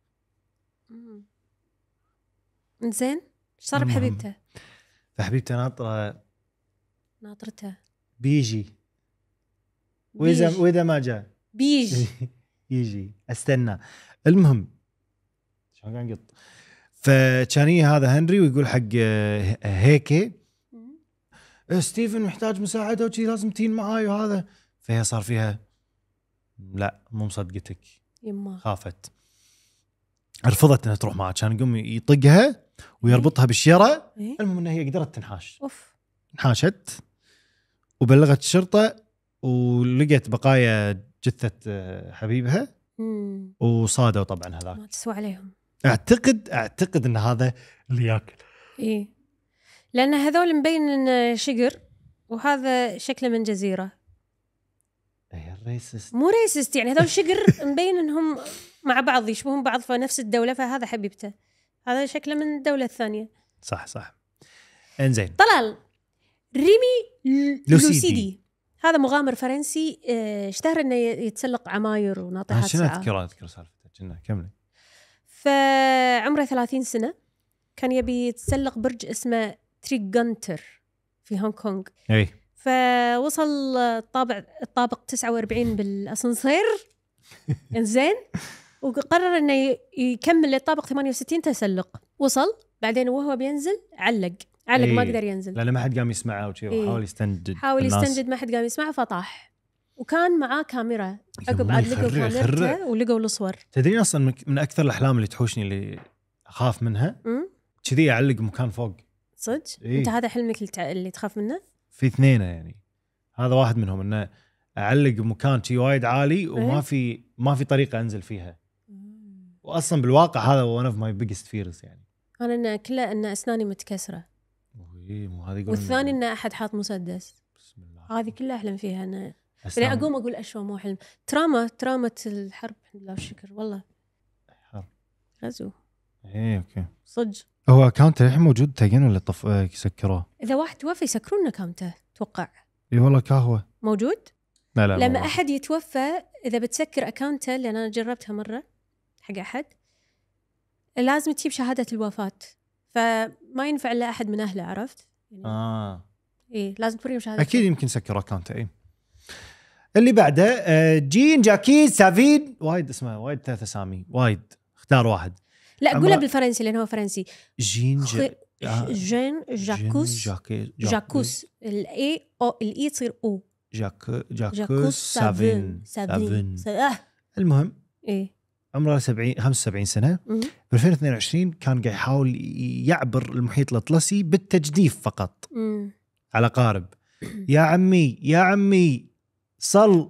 زين ايش صار بحبيبته؟ فحبيبته ناطره ناطرته بيجي واذا واذا ما جاء بيجي يجي استنى. المهم شلون قاعد نقط. فكان هذا هنري ويقول حق هيك ستيفن محتاج مساعده وشي لازم تين معاي وهذا. فهي صار فيها لا مو مصدقتك يما. خافت رفضت انها تروح معه. كان يقوم يطقها ويربطها بالشيره. إيه؟ المهم انها هي قدرت تنحاش. اوف. انحاشت وبلغت الشرطه ولقت بقايا جثه حبيبها. مم. وصادوا طبعا هذاك. ما تسوى عليهم. اعتقد اعتقد ان هذا اللي ياكل. ايه لان هذول مبين انه شقر وهذا شكله من جزيره. ايه الريسست. مو ريسست يعني هذول شقر مبين انهم مع بعض يشبهون بعض في نفس الدوله. فهذا حبيبته هذا شكله من الدوله الثانيه. صح صح. انزين طلال ريمي لوسيدي. لوسيدي هذا مغامر فرنسي اشتهر انه يتسلق عماير وناطحات شنو ساعات. اذكر اذكر سالفته كنا كملي. فعمره ثلاثين سنه كان يبي يتسلق برج اسمه تريغانتر في هونغ كونغ. اي فوصل الطابع الطابق تسعة وأربعين بالاسانسير. انزين وقرر انه يكمل للطابق ثمانية وستين تسلق. وصل بعدين وهو بينزل علق علق ما قدر ينزل لأن ما حد قام يسمعه وشي. إيه. وحاول يستنجد حاول يستنجد ما حد قام يسمعه فطاح. وكان معاه كاميرا عقب عاد لقوا كاميرته ولقوا الصور. تدرين أصلا من أكثر الأحلام اللي تحوشني اللي أخاف منها كذي أعلق مكان فوق صدق. إيه؟ أنت هذا حلمك اللي تخاف منه؟ في اثنين يعني هذا واحد منهم إنه اعلق بمكان شي وايد عالي وما في ما في طريقه انزل فيها. واصلا بالواقع هذا one of my biggest fears يعني. انا إن كله ان اسناني متكسره. ايه مو هذه. والثاني ان احد حاط مسدس. بسم الله. هذه كلها احلم فيها انا. يعني اقوم اقول اشوى مو حلم. تراما تراما الحرب الحمد لله والشكر والله. حرب. غزو. ايه اوكي. صدق. هو اكاونت الحين موجود تاجين ولا طف يسكروه؟ اذا واحد توفى يسكرون اكاونته توقع. اي والله كهوه. موجود؟ لا لا. لما احد يتوفى اذا بتسكر اكاونته لان انا جربتها مره حق احد لازم تجيب شهاده الوفاه فما ينفع الا احد من اهله عرفت؟ يعني اه ايه لازم توريهم شهاده. اكيد يمكن سكر اكاونته. اي اللي بعده جين جاكي سافين وايد اسمه وايد ثلاث اسامي وايد اختار واحد. لا قولها بالفرنسي لأنه هو فرنسي. جين ج... جين جاكوس جاكي جاكوس الاي او الاي تصير او جاك جاكوس سافين سافين سافين. المهم ايه عمره سبعين خمسة وسبعين سنه. في ألفين واثنين وعشرين كان قاعد يحاول يعبر المحيط الأطلسي بالتجديف فقط. مم. على قارب. يا عمي يا عمي صل.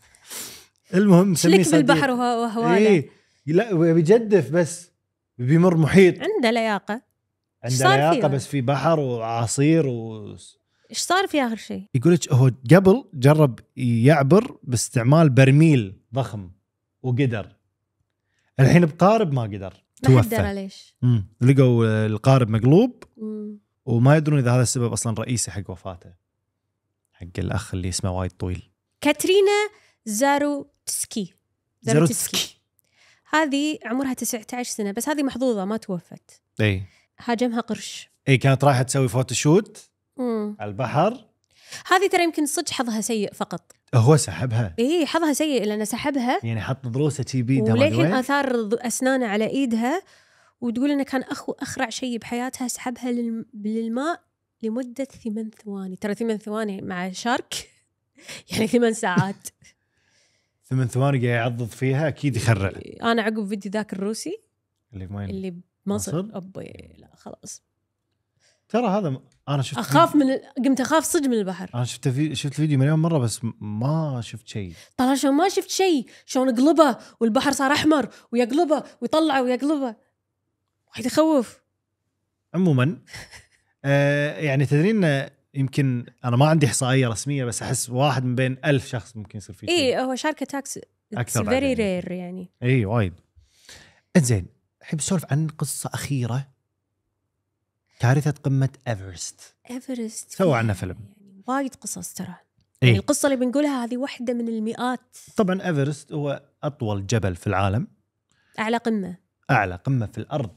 المهم شلك بالبحر وهواله. ايه لا بيجدف بس بيمر محيط. عنده لياقه. عنده لياقه بس في بحر وعصير و ايش صار في اخر شيء؟ يقولك هو قبل جرب يعبر باستعمال برميل ضخم وقدر. الحين بقارب ما قدر توفى. ما ليش؟ امم لقوا القارب مقلوب. مم. وما يدرون اذا هذا السبب اصلا رئيسي حق وفاته حق الاخ اللي اسمه وايد طويل. كاترينا زاروتسكي زاروتسكي هذه عمرها تسعة عشر سنه بس هذه محظوظه ما توفت. اي هاجمها قرش. اي كانت رايحه تسوي فوتوشوت مم. على البحر. هذه ترى يمكن صدق حظها سيء فقط. هو سحبها. اي حظها سيء لانه سحبها يعني حط ضروسه شي بيدها وللحين اثار اسنانه على ايدها وتقول انه كان اخو اخرع شيء بحياتها. سحبها للماء لمده ثمان ثواني. ترى ثمان ثواني مع شارك يعني ثمان ساعات. ثمان ثواني قاعد يعضض فيها اكيد يخرع. انا عقب فيديو ذاك الروسي اللي وين اللي بمصر ابي لا خلاص. ترى هذا انا شفت اخاف من ال... قمت اخاف صدق من البحر. انا شفت في... شفت الفيديو مليون مره بس ما شفت شيء. طلع شلون ما شفت شيء. شلون قلبه والبحر صار احمر ويقلبه ويطلعه ويقلبه وايد يخوف. عموما آه يعني تدرين يمكن انا ما عندي احصائيه رسميه بس احس واحد من بين ألف شخص ممكن يصير فيه شيء. ايه هو شارك اتاكس اكثر فيري رير يعني. اي وايد. انزين احب اسولف عن قصه اخيره. كارثه قمه ايفرست. ايفرست سووا عنها فيلم. يعني وايد قصص ترى. إيه؟ يعني القصه اللي بنقولها هذه واحدة من المئات. طبعا ايفرست هو اطول جبل في العالم. اعلى قمه. اعلى قمه في الارض.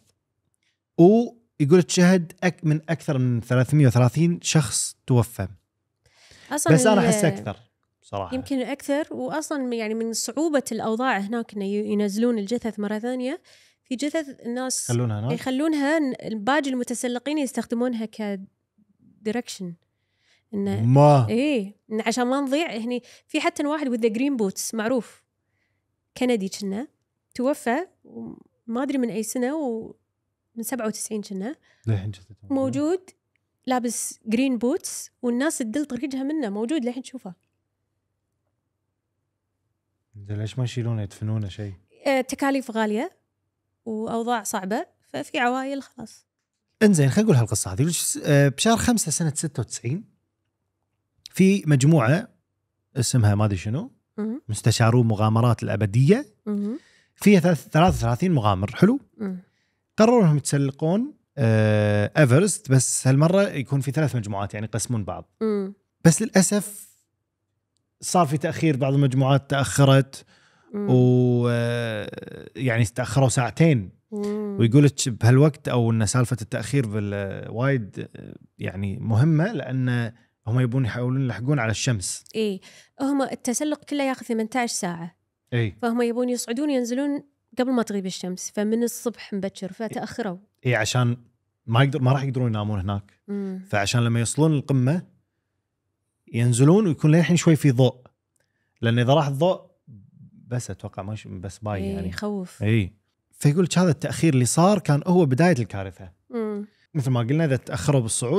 ويقول تشهد أك من اكثر من ثلاثمية وثلاثين شخص توفى. أصلاً بس انا احس اكثر صراحه. يمكن اكثر. واصلا يعني من صعوبه الاوضاع هناك انه ينزلون الجثث مره ثانيه. في جثث الناس يخلونها هناك. يخلونها باقي المتسلقين يستخدمونها كديركشن. انه ما ايه إن عشان ما نضيع هني. في حتى واحد with the green boots معروف كندي كنا توفى ما ادري من اي سنه ومن سبعة وتسعين كنا موجود لابس جرين بوتس والناس تدل طريقها منه موجود للحين تشوفه. ليش ما يشيلونه يدفنونه شيء؟ أه تكاليف غاليه واوضاع صعبه ففي عوائل خلاص. انزين خلينا نقول هالقصه هذه. بشهر خمسة سنه ستة وتسعين في مجموعه اسمها ما ادري شنو مستشارو مغامرات الابديه فيها ثلاثة وثلاثين مغامر. حلو. قرروا انهم يتسلقون ايفرست بس هالمره يكون في ثلاث مجموعات يعني يقسمون بعض. مم. بس للاسف صار في تاخير. بعض المجموعات تاخرت و يعني تاخروا ساعتين. مم. ويقول لك بهالوقت او ان سالفه التاخير وايد يعني مهمه لان هم يبون يحاولون يلحقون على الشمس. ايه هم التسلق كله ياخذ ثمانية عشر ساعه. اي فهم يبون يصعدون ينزلون قبل ما تغيب الشمس فمن الصبح مبكر فتاخروا. اي عشان ما يقدر ما راح يقدرون ينامون هناك. مم. فعشان لما يوصلون القمه ينزلون ويكون للحين شوي في ضوء لان اذا راح الضوء بس اتوقع مش بس باي إيه يعني يخوف. اي فيقول لك هذا التاخير اللي صار كان هو بدايه الكارثه. مم. مثل ما قلنا اذا تاخروا بالصعود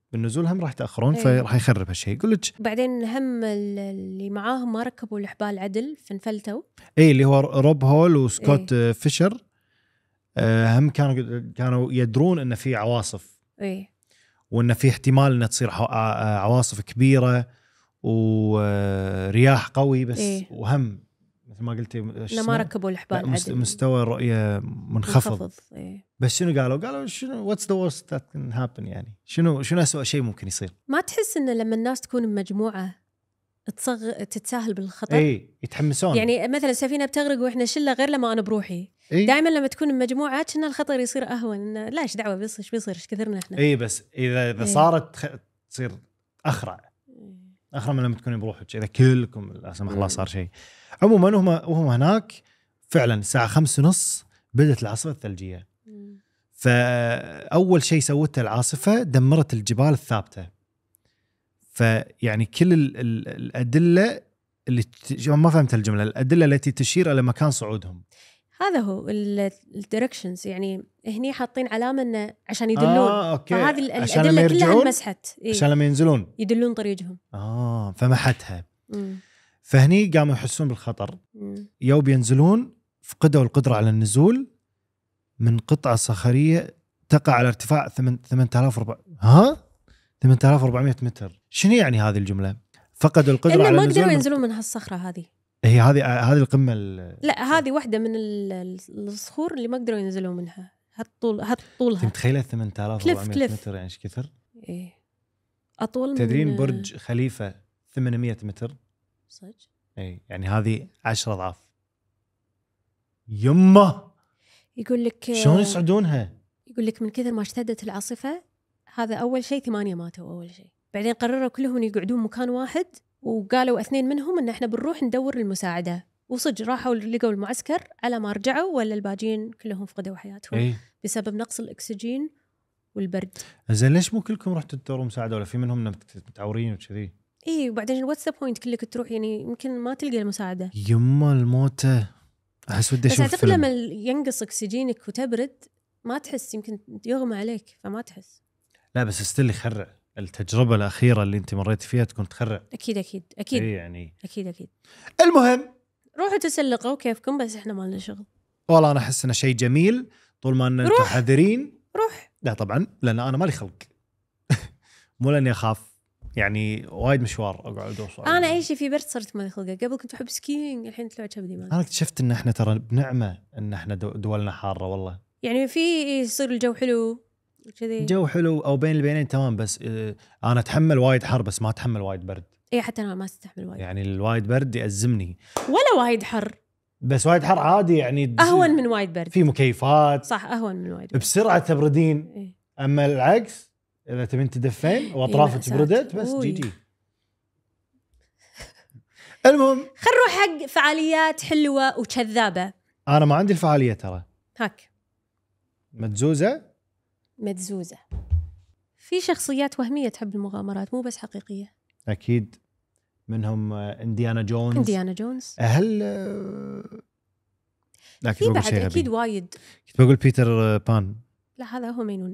بالنزول هم راح يتاخرون إيه. فراح يخرب هالشيء. يقول لك بعدين هم اللي معاهم ما ركبوا الحبال عدل فانفلتوا. اي اللي هو روب هول وسكوت إيه. فيشر هم كانوا كانوا يدرون ان في عواصف اي وان في احتمال ان تصير عواصف كبيره ورياح قوي بس إيه؟ وهم مثل ما قلتي ما ركبوا الحبال عدل مستوى الرؤيه منخفض, منخفض. إيه؟ بس شنو قالوا قالوا شنو واتس ذا ورست ذات كان هابن يعني شنو شنو اسوء شيء ممكن يصير. ما تحس ان لما الناس تكون بمجموعه تصغ تتساهل بالخطر اي يتحمسون يعني مثلا السفينه بتغرق واحنا شله غير لما انا بروحي. إيه؟ دائما لما تكون بمجموعه كنا الخطر يصير اهون لا ايش دعوه بيصير ايش بيصير ايش كثرنا احنا. اي بس اذا اذا إيه؟ صارت خ... تصير اخرع اخرى من لما تكوني بروحك اذا كلكم لا سمح الله صار شيء. عموما هم وهم هناك فعلا الساعه خمسة ونص بدت العاصفه الثلجيه. فاول شيء سوته العاصفه دمرت الجبال الثابته. فيعني كل ال ال الادله اللي ت... ما فهمت الجمله الادله التي تشير الى مكان صعودهم. هذا هو الدايركشنز يعني هني حاطين علامه انه عشان يدلون. آه، أوكي. فهذه الادله كلها مسحت. إيه؟ عشان لما ينزلون يدلون طريقهم. اه فمحتها. مم. فهني قاموا يحسون بالخطر. يوم بينزلون فقدوا القدره على النزول من قطعه صخريه تقع على ارتفاع ثمانية آلاف وأربعمية ها ثمانية آلاف وأربعمية متر. شنو يعني هذه الجمله؟ فقدوا القدره على النزول النزول ما قدروا ينزلون من هالصخره هذه. هي هذه هذه القمه لا هذه واحده من الصخور اللي ما قدروا ينزلوا منها هالطول هالطولها. متخيله ثمانية آلاف وأربعمية متر يعني ايش كثر؟ ايه اطول. تدرين برج خليفه ثمانمية متر صدق؟ اي يعني هذه عشرة اضعاف. يمه يقول لك شلون يصعدونها؟ يقول لك من كثر ما اشتدت العاصفه هذا اول شيء ثمانيه ماتوا اول شيء. بعدين قرروا كلهم يقعدون مكان واحد وقالوا اثنين منهم ان احنا بنروح ندور المساعده وصج راحوا لقوا المعسكر على ما رجعوا ولا الباجين كلهم فقدوا حياتهم. أي. بسبب نقص الاكسجين والبرد. زين ليش مو كلكم رحتوا تدوروا مساعده ولا في منهم متعورين وكذي؟ اي وبعدين الواتس اب بوينت كلك تروح يعني يمكن ما تلقى المساعده. يما الموتى احس ودي اشوف بس اعتقد لما ينقص اكسجينك وتبرد ما تحس يمكن يغمى عليك فما تحس. لا بس استل يخرع التجربه الاخيره اللي انت مريتي فيها تكون تخرع. اكيد اكيد اكيد إيه يعني اكيد اكيد. المهم روحوا تسلقوا كيفكم بس احنا ما لنا شغل. والله انا احس انه شيء جميل طول ما ان انتم حذرين. روح. لا طبعا لان انا مالي خلق مو لاني اخاف يعني وايد مشوار اقعد اوصل. انا اي شيء في برد صرت مالي خلقه. قبل كنت احب سكينج الحين طلع كبدي مالي. انا اكتشفت ان احنا ترى بنعمه ان احنا دولنا حاره والله. يعني في يصير الجو حلو كذي. جو حلو او بين البينين تمام بس اه انا اتحمل وايد حر بس ما اتحمل وايد برد. اي حتى انا ما استحمل وايد. يعني الوايد برد يأزمني. ولا وايد حر. بس وايد حر عادي يعني اهون من وايد برد. في مكيفات. صح اهون من وايد برد. بسرعه تبردين. إيه؟ اما العكس اذا تبين تدفين واطرافك إيه بردت بس جي جي. المهم خل نروح حق فعاليات حلوه وكذابه. انا ما عندي الفعاليه ترى. هاك مدزوزه مدزوزه. في شخصيات وهميه تحب المغامرات مو بس حقيقيه. اكيد منهم انديانا جونز. انديانا جونز هل لا في بعد اكيد وايد. كنت بقول بيتر بان. لا هذا هو مينون.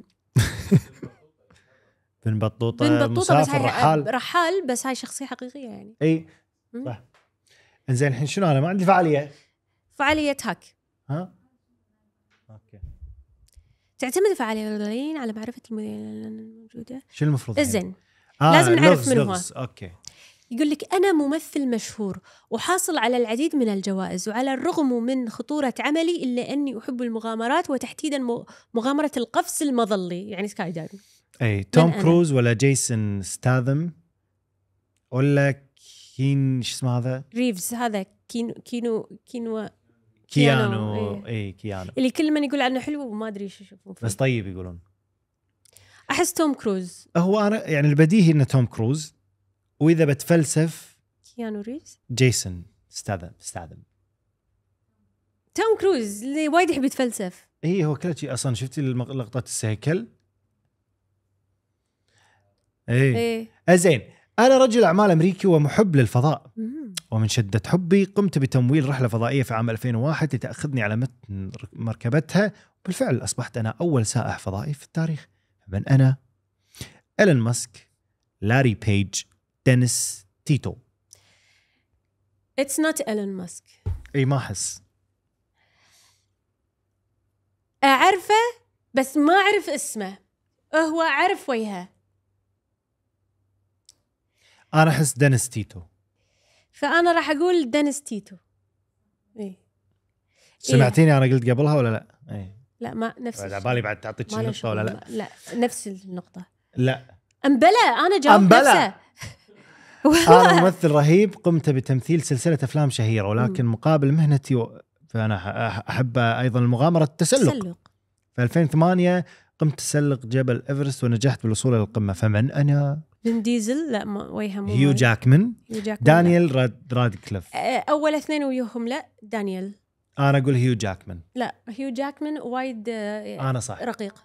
بن بطوطه. بن بطوطه بس رحال رحال بس هاي شخصيه حقيقيه يعني. اي صح. انزين الحين شنو انا ما عندي فعاليه. فعاليه هاك. ها اوكي. تعتمد فعالية على معرفة الموجودة. شو المفروض؟ زين آه لازم نعرف منو هو. اوكي. يقول لك أنا ممثل مشهور وحاصل على العديد من الجوائز وعلى الرغم من خطورة عملي إلا أني أحب المغامرات وتحديدا مغامرة القفز المظلي يعني سكاي دايفنج. أي توم كروز ولا جيسون ستاثم ولا كين شو اسمه هذا؟ ريفز هذا كينو كينو كينو كيانو. اي إيه كيانو اللي كل من يقول عنه حلو وما ادري ايش يشوفون بس طيب يقولون. احس توم كروز هو انا يعني البديهي انه توم كروز واذا بتفلسف كيانو ريفز جيسون ستاثم ستاثم توم كروز اللي وايد يحب يتفلسف. اي هو كل شيء اصلا. شفتي لقطه السيكل؟ اي ايه ازين. انا رجل اعمال امريكي ومحب للفضاء. مم. ومن شدة حبي قمت بتمويل رحلة فضائية في عام ألفين وواحد لتأخذني على متن مركبتها. بالفعل أصبحت أنا أول سائح فضائي في التاريخ. من أنا إيلون ماسك، لاري بيج، دينيس تيتو. It's not إيلون ماسك. اي ما احس. اعرفه بس ما اعرف اسمه. هو اعرف وجهه. انا احس دينيس تيتو. فانا راح اقول دينيس تيتو. اي سمعتيني إيه؟ انا قلت قبلها ولا لا؟ اي لا ما نفس على بالي بعد تعطيك النقطه ولا لا؟ لا نفس النقطه. لا امبلا انا جاوبت نفسه. انا ممثل رهيب قمت بتمثيل سلسله افلام شهيره، ولكن مقابل مهنتي و... فانا احب ايضا المغامره التسلق. تسلق. في ألفين وثمانية قمت تسلق جبل ايفرست ونجحت بالوصول الى القمه. فمن انا؟ فين ديزل؟ لا ما وجهه مو هيو جاكمان. هيو جاكمان. دانيال راد رادكليف. اول اثنين وياهم لا دانيال. انا اقول هيو جاكمان. لا هيو جاكمان وايد انا صح رقيق.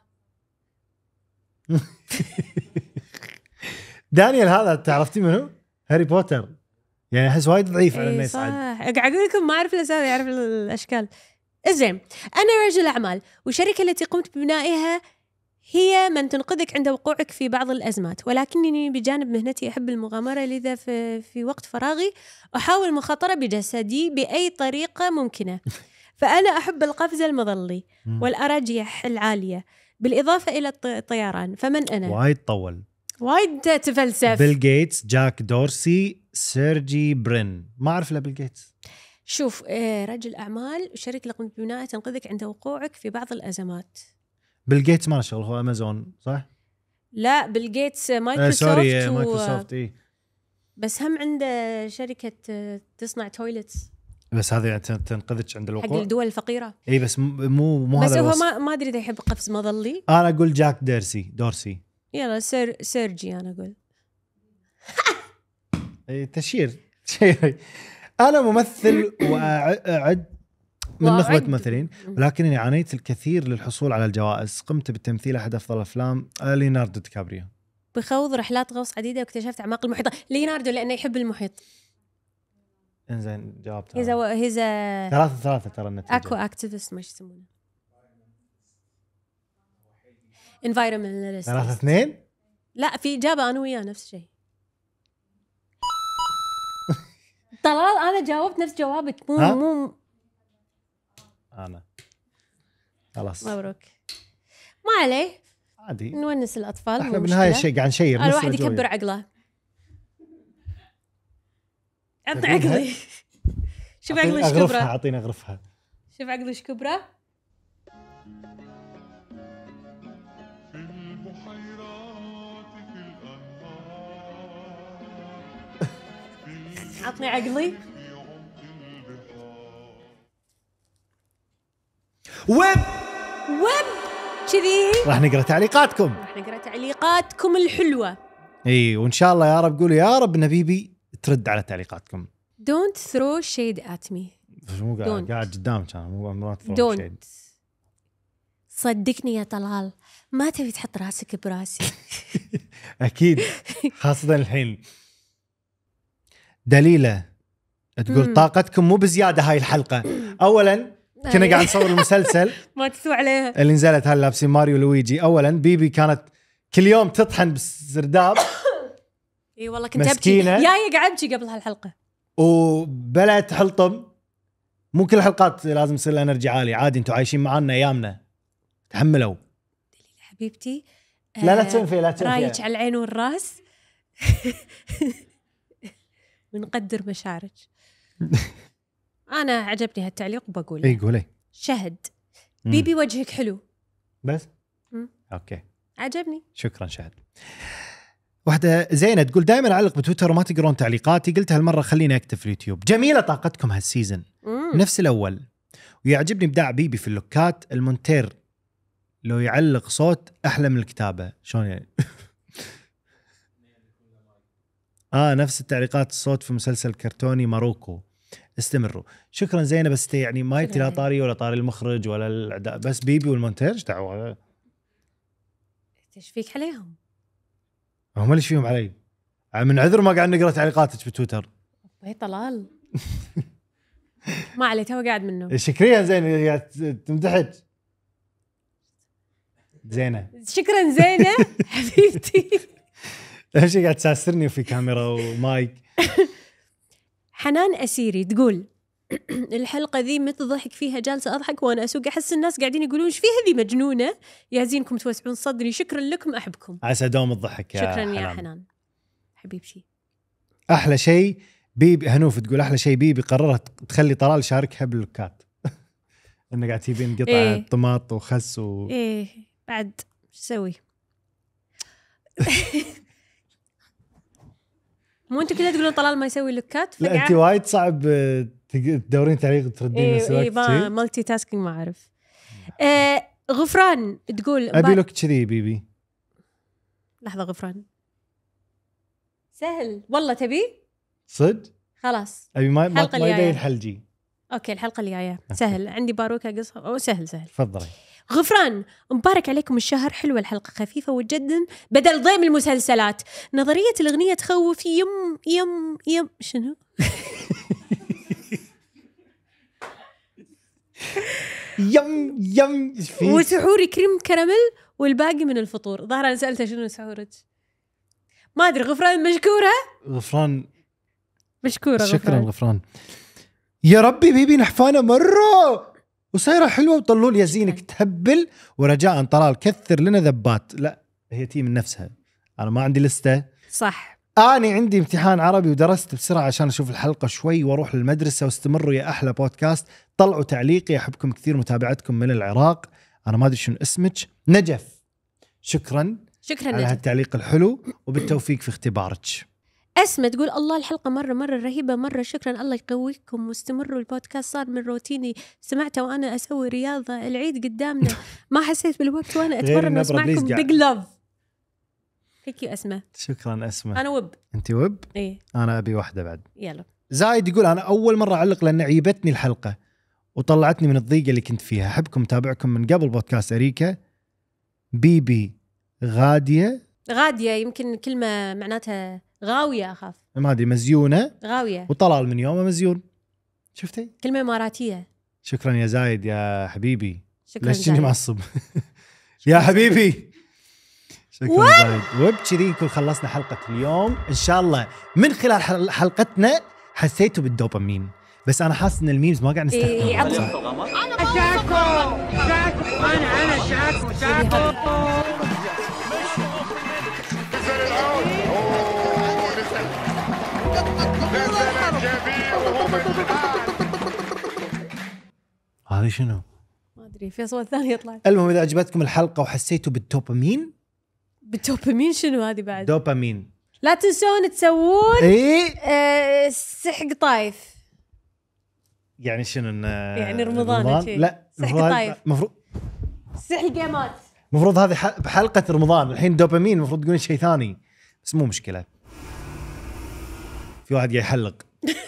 دانيال هذا تعرفتي منه؟ هاري بوتر. يعني احس وايد ضعيف على الناس. صح قاعد اقول لكم ما اعرف الاسامي اعرف الاشكال. زين انا رجل اعمال والشركه التي قمت ببنائها هي من تنقذك عند وقوعك في بعض الازمات، ولكنني بجانب مهنتي احب المغامره، لذا في, في وقت فراغي احاول المخاطره بجسدي باي طريقه ممكنه. فانا احب القفز المظلي والاراجيح العاليه بالاضافه الى الطيران. فمن انا؟ وايد طول وايد تفلسف. بيل جيتس، جاك دورسي، سيرجي برين. ما اعرف لا بيل جيتس. شوف آه رجل اعمال والشركه اللي قمت ببنائها تنقذك عند وقوعك في بعض الازمات. بيل جيتس ما له شغل، هو امازون صح؟ لا بيل جيتس مايكروسوفت. آه سوري و... مايكروسوفت اي. بس هم عنده شركه تصنع تويلتس. بس هذه يعني تنقذك عند الوقوع حق الدول الفقيره. اي بس مو مو بس هذا هو الوصف. ما ما ادري اذا يحب قفز مظلي. انا اقول جاك ديرسي دورسي. يلا سير سيرجي انا اقول. اي تشير شيء. انا ممثل واعد من نخبه ممثلين، ولكنني عانيت الكثير للحصول على الجوائز. قمت بالتمثيل احد افضل افلام ليوناردو دي كابريو. بخوض رحلات غوص عديده واكتشفت اعماق المحيط. ليوناردو لانه يحب المحيط. انزين جاوبت. هيزا هيزا ثلاثة ثلاثة ترى النتيجة. اكو اكتيفست ما يسمونه. environmentalist. ثلاثة اثنين؟ لا في اجابه انا وياه نفس الشيء. طلال انا جاوبت نفس جوابك. مو ها؟ مو انا خلاص مبروك. ما عليه عادي، نونس الاطفال. احنا بالنهايه شيء قاعد نشير. الواحد يكبر عقله. عطني عقلي. شوف عقلي ايش كبره. اعطيني اغرفها. شوف عقلي ايش كبره. عطني عقلي. ويب ويب كذي. راح نقرا تعليقاتكم. راح نقرا تعليقاتكم الحلوه. اي وان شاء الله يا رب قولوا يا رب نبيبي ترد على تعليقاتكم. Don't throw shade at me. مو قاعد قاعد قدامك انا مو ما تثرو شيد. صدقني يا طلال ما تبي تحط راسك براسي. اكيد خاصه الحين. دليلة تقول مم. طاقتكم مو بزياده هاي الحلقه. اولا كنا قاعد نصور المسلسل ما تسوى عليها اللي نزلت هاي لابسين ماريو لويجي. اولا بيبي كانت كل يوم تطحن بالسرداب. اي والله كنت ابكي يا قاعد ابكي قبل هالحلقه. وبلا تحلطم. مو كل الحلقات لازم يصير لها انرجي عالي، عادي انتم عايشين معنا ايامنا تحملوا. دليلة حبيبتي آه لا لا تسوي فيه لا تسوي فيه رايك على العين والراس. ونقدر مشاعرك. انا عجبني هالتعليق وبقول اي قولي. شهد بيبي وجهك حلو بس مم. اوكي عجبني. شكرا شهد. واحدة زينة تقول دائما اعلق بتويتر وما تقرون تعليقاتي، قلت هالمرة خليني اكتب في اليوتيوب. جميلة طاقتكم هالسيزن نفس الاول، ويعجبني ابداع بيبي في اللوكات. المونتير لو يعلق صوت احلى من الكتابة. شلون يعني؟ اه نفس التعليقات الصوت في مسلسل كرتوني ماروكو. استمروا. شكرا زينة. بس يعني ما يبتي لا طاري ولا طاري المخرج ولا الأداء، بس بيبي والمونتير دعوة. ايش فيك عليهم؟ هم ليش فيهم علي؟ من عذر ما قاعد نقرا تعليقاتك بتويتر. يا طلال ما عليه تو قاعد منه. شكريا زينة قاعد تمدحك. زينة شكرا زينة حبيبتي. اهم شيء قاعد تساسرني وفي كاميرا ومايك. حنان أسيري تقول الحلقة ذي متى ضحك فيها جالسة أضحك وأنا أسوق، أحس الناس قاعدين يقولون إيش فيها ذي مجنونة، يازينكم توسعون صدري، شكرا لكم أحبكم. عسى دوم الضحك يا شكرا حنان. يا حنان حبيبتي. أحلى شيء بيبي هنوف تقول أحلى شيء بيبي قررت تخلي طلال يشاركها باللوكات. إنه قاعد تبين قطعة إيه. طماط وخس و إيه بعد إيش سوي؟ مو أنتوا كلها تقولون طلال ما يسوي لوكات؟ لا أنت وايد صعب تدورين تعليق تردين إيه نفس إيه الوقت. ما مالتي تاسكينج ما أعرف. آه غفران تقول أبي لك كذي بيبي. لحظة غفران سهل والله تبي صد خلاص أبي ما ما الحلقة يبين الجاية. حلجي. أوكي الحلقة اللي جاية سهل، عندي باروكة قصة أو سهل سهل. تفضلي. غفران مبارك عليكم الشهر، حلوة الحلقة خفيفة وجدا بدل ضيم المسلسلات، نظرية الأغنية تخوف يم يم يم شنو؟ يم يم إيش فيك؟ وسحوري كريم كراميل والباقي من الفطور. ظهر أنا سألته شنو سحورك ما أدري. غفران مشكورة غفران مشكورة شكرا غفران. غفران. يا ربي بيبي نحفانة مرة وصايرة حلوة وطلول يا زينك تهبل. ورجاء طلال كثر لنا ذبات. لا هي تي من نفسها، أنا ما عندي لستة. صح أنا عندي امتحان عربي ودرست بسرعة عشان أشوف الحلقة شوي وأروح للمدرسة. واستمروا يا أحلى بودكاست، طلعوا تعليقي، أحبكم كثير، متابعتكم من العراق. أنا ما أدري شنو اسمك. نجف شكرا شكرا على نجف. هالتعليق الحلو وبالتوفيق في اختبارك. أسمة تقول الله الحلقة مرة مرة رهيبة مرة شكرا، الله يقويكم واستمروا، البودكاست صار من روتيني، سمعته وأنا أسوي رياضة، العيد قدامنا ما حسيت بالوقت وأنا أتمرن وأسمعكم. بيج لاف. ثانك يو أسمة. شكرا أسمة. أنا وب. أنت وب؟ إيه أنا أبي واحدة بعد. يلا. زايد يقول أنا أول مرة أعلق لأن عيبتني الحلقة وطلعتني من الضيقة اللي كنت فيها. أحبكم متابعكم من قبل بودكاست أريكا. بيبي غادية غادية يمكن كلمة معناتها غاوية، أخاف ما أدري، مزيونة غاوية، وطلال من يومه مزيون. شفتي؟ كلمة إماراتية. شكرا يا زايد يا حبيبي. شكرا ليش تجيني زايد. معصب؟ يا حبيبي شكرا زايد. وبكذي نكون خلصنا حلقة اليوم إن شاء الله. من خلال حل- حلقتنا حسيتوا بالدوبامين، بس أنا حاسس إن الميمز ما قاعد إيه نستخدمها. عطوا. شاكو شاكو انا انا شاكو شاكو. هذه شنو؟ ما أدري في أصوات ثانية طلعت. المهم إذا عجبتكم الحلقة وحسيتوا بالدوبامين، بالدوبامين شنو هذه بعد؟ دوبامين لا تنسون تسوون إيه آه سحق طايف. يعني شنو إن يعني رمضان شي. لا سحق مفروض طايف. مفروض سحق جيمات. مفروض هذه ح- بحلقة رمضان. الحين دوبامين المفروض تقولين شيء ثاني، بس مو مشكلة. في واحد قاعد يحلق.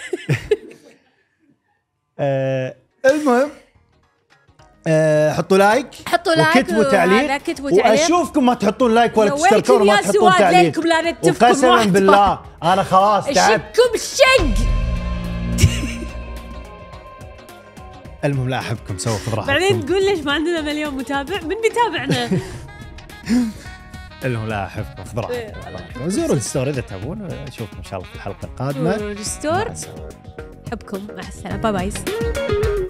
آه المهم آه حطوا لايك حطوا لايك وكتبوا تعليق وهذا كتبوا تعليق. واشوفكم ما تحطون لايك ولا يا تشتركون ويلكم وما يا تحطون سواد تعليق. ليكم لا نتفقوا وقسما واحد بالله انا خلاص تعبت. اشككم الشق. المهم لا احبكم، سووا خذ راحتكم. بعدين تقول ليش ما عندنا مليون متابع؟ من بيتابعنا؟ المهم لا احبكم، خذ إيه، راحتكم. زوروا الستوري اذا تبون. اشوفكم ان شاء الله في الحلقة القادمة. ريستور. حبكم مع السلامة. باي باي.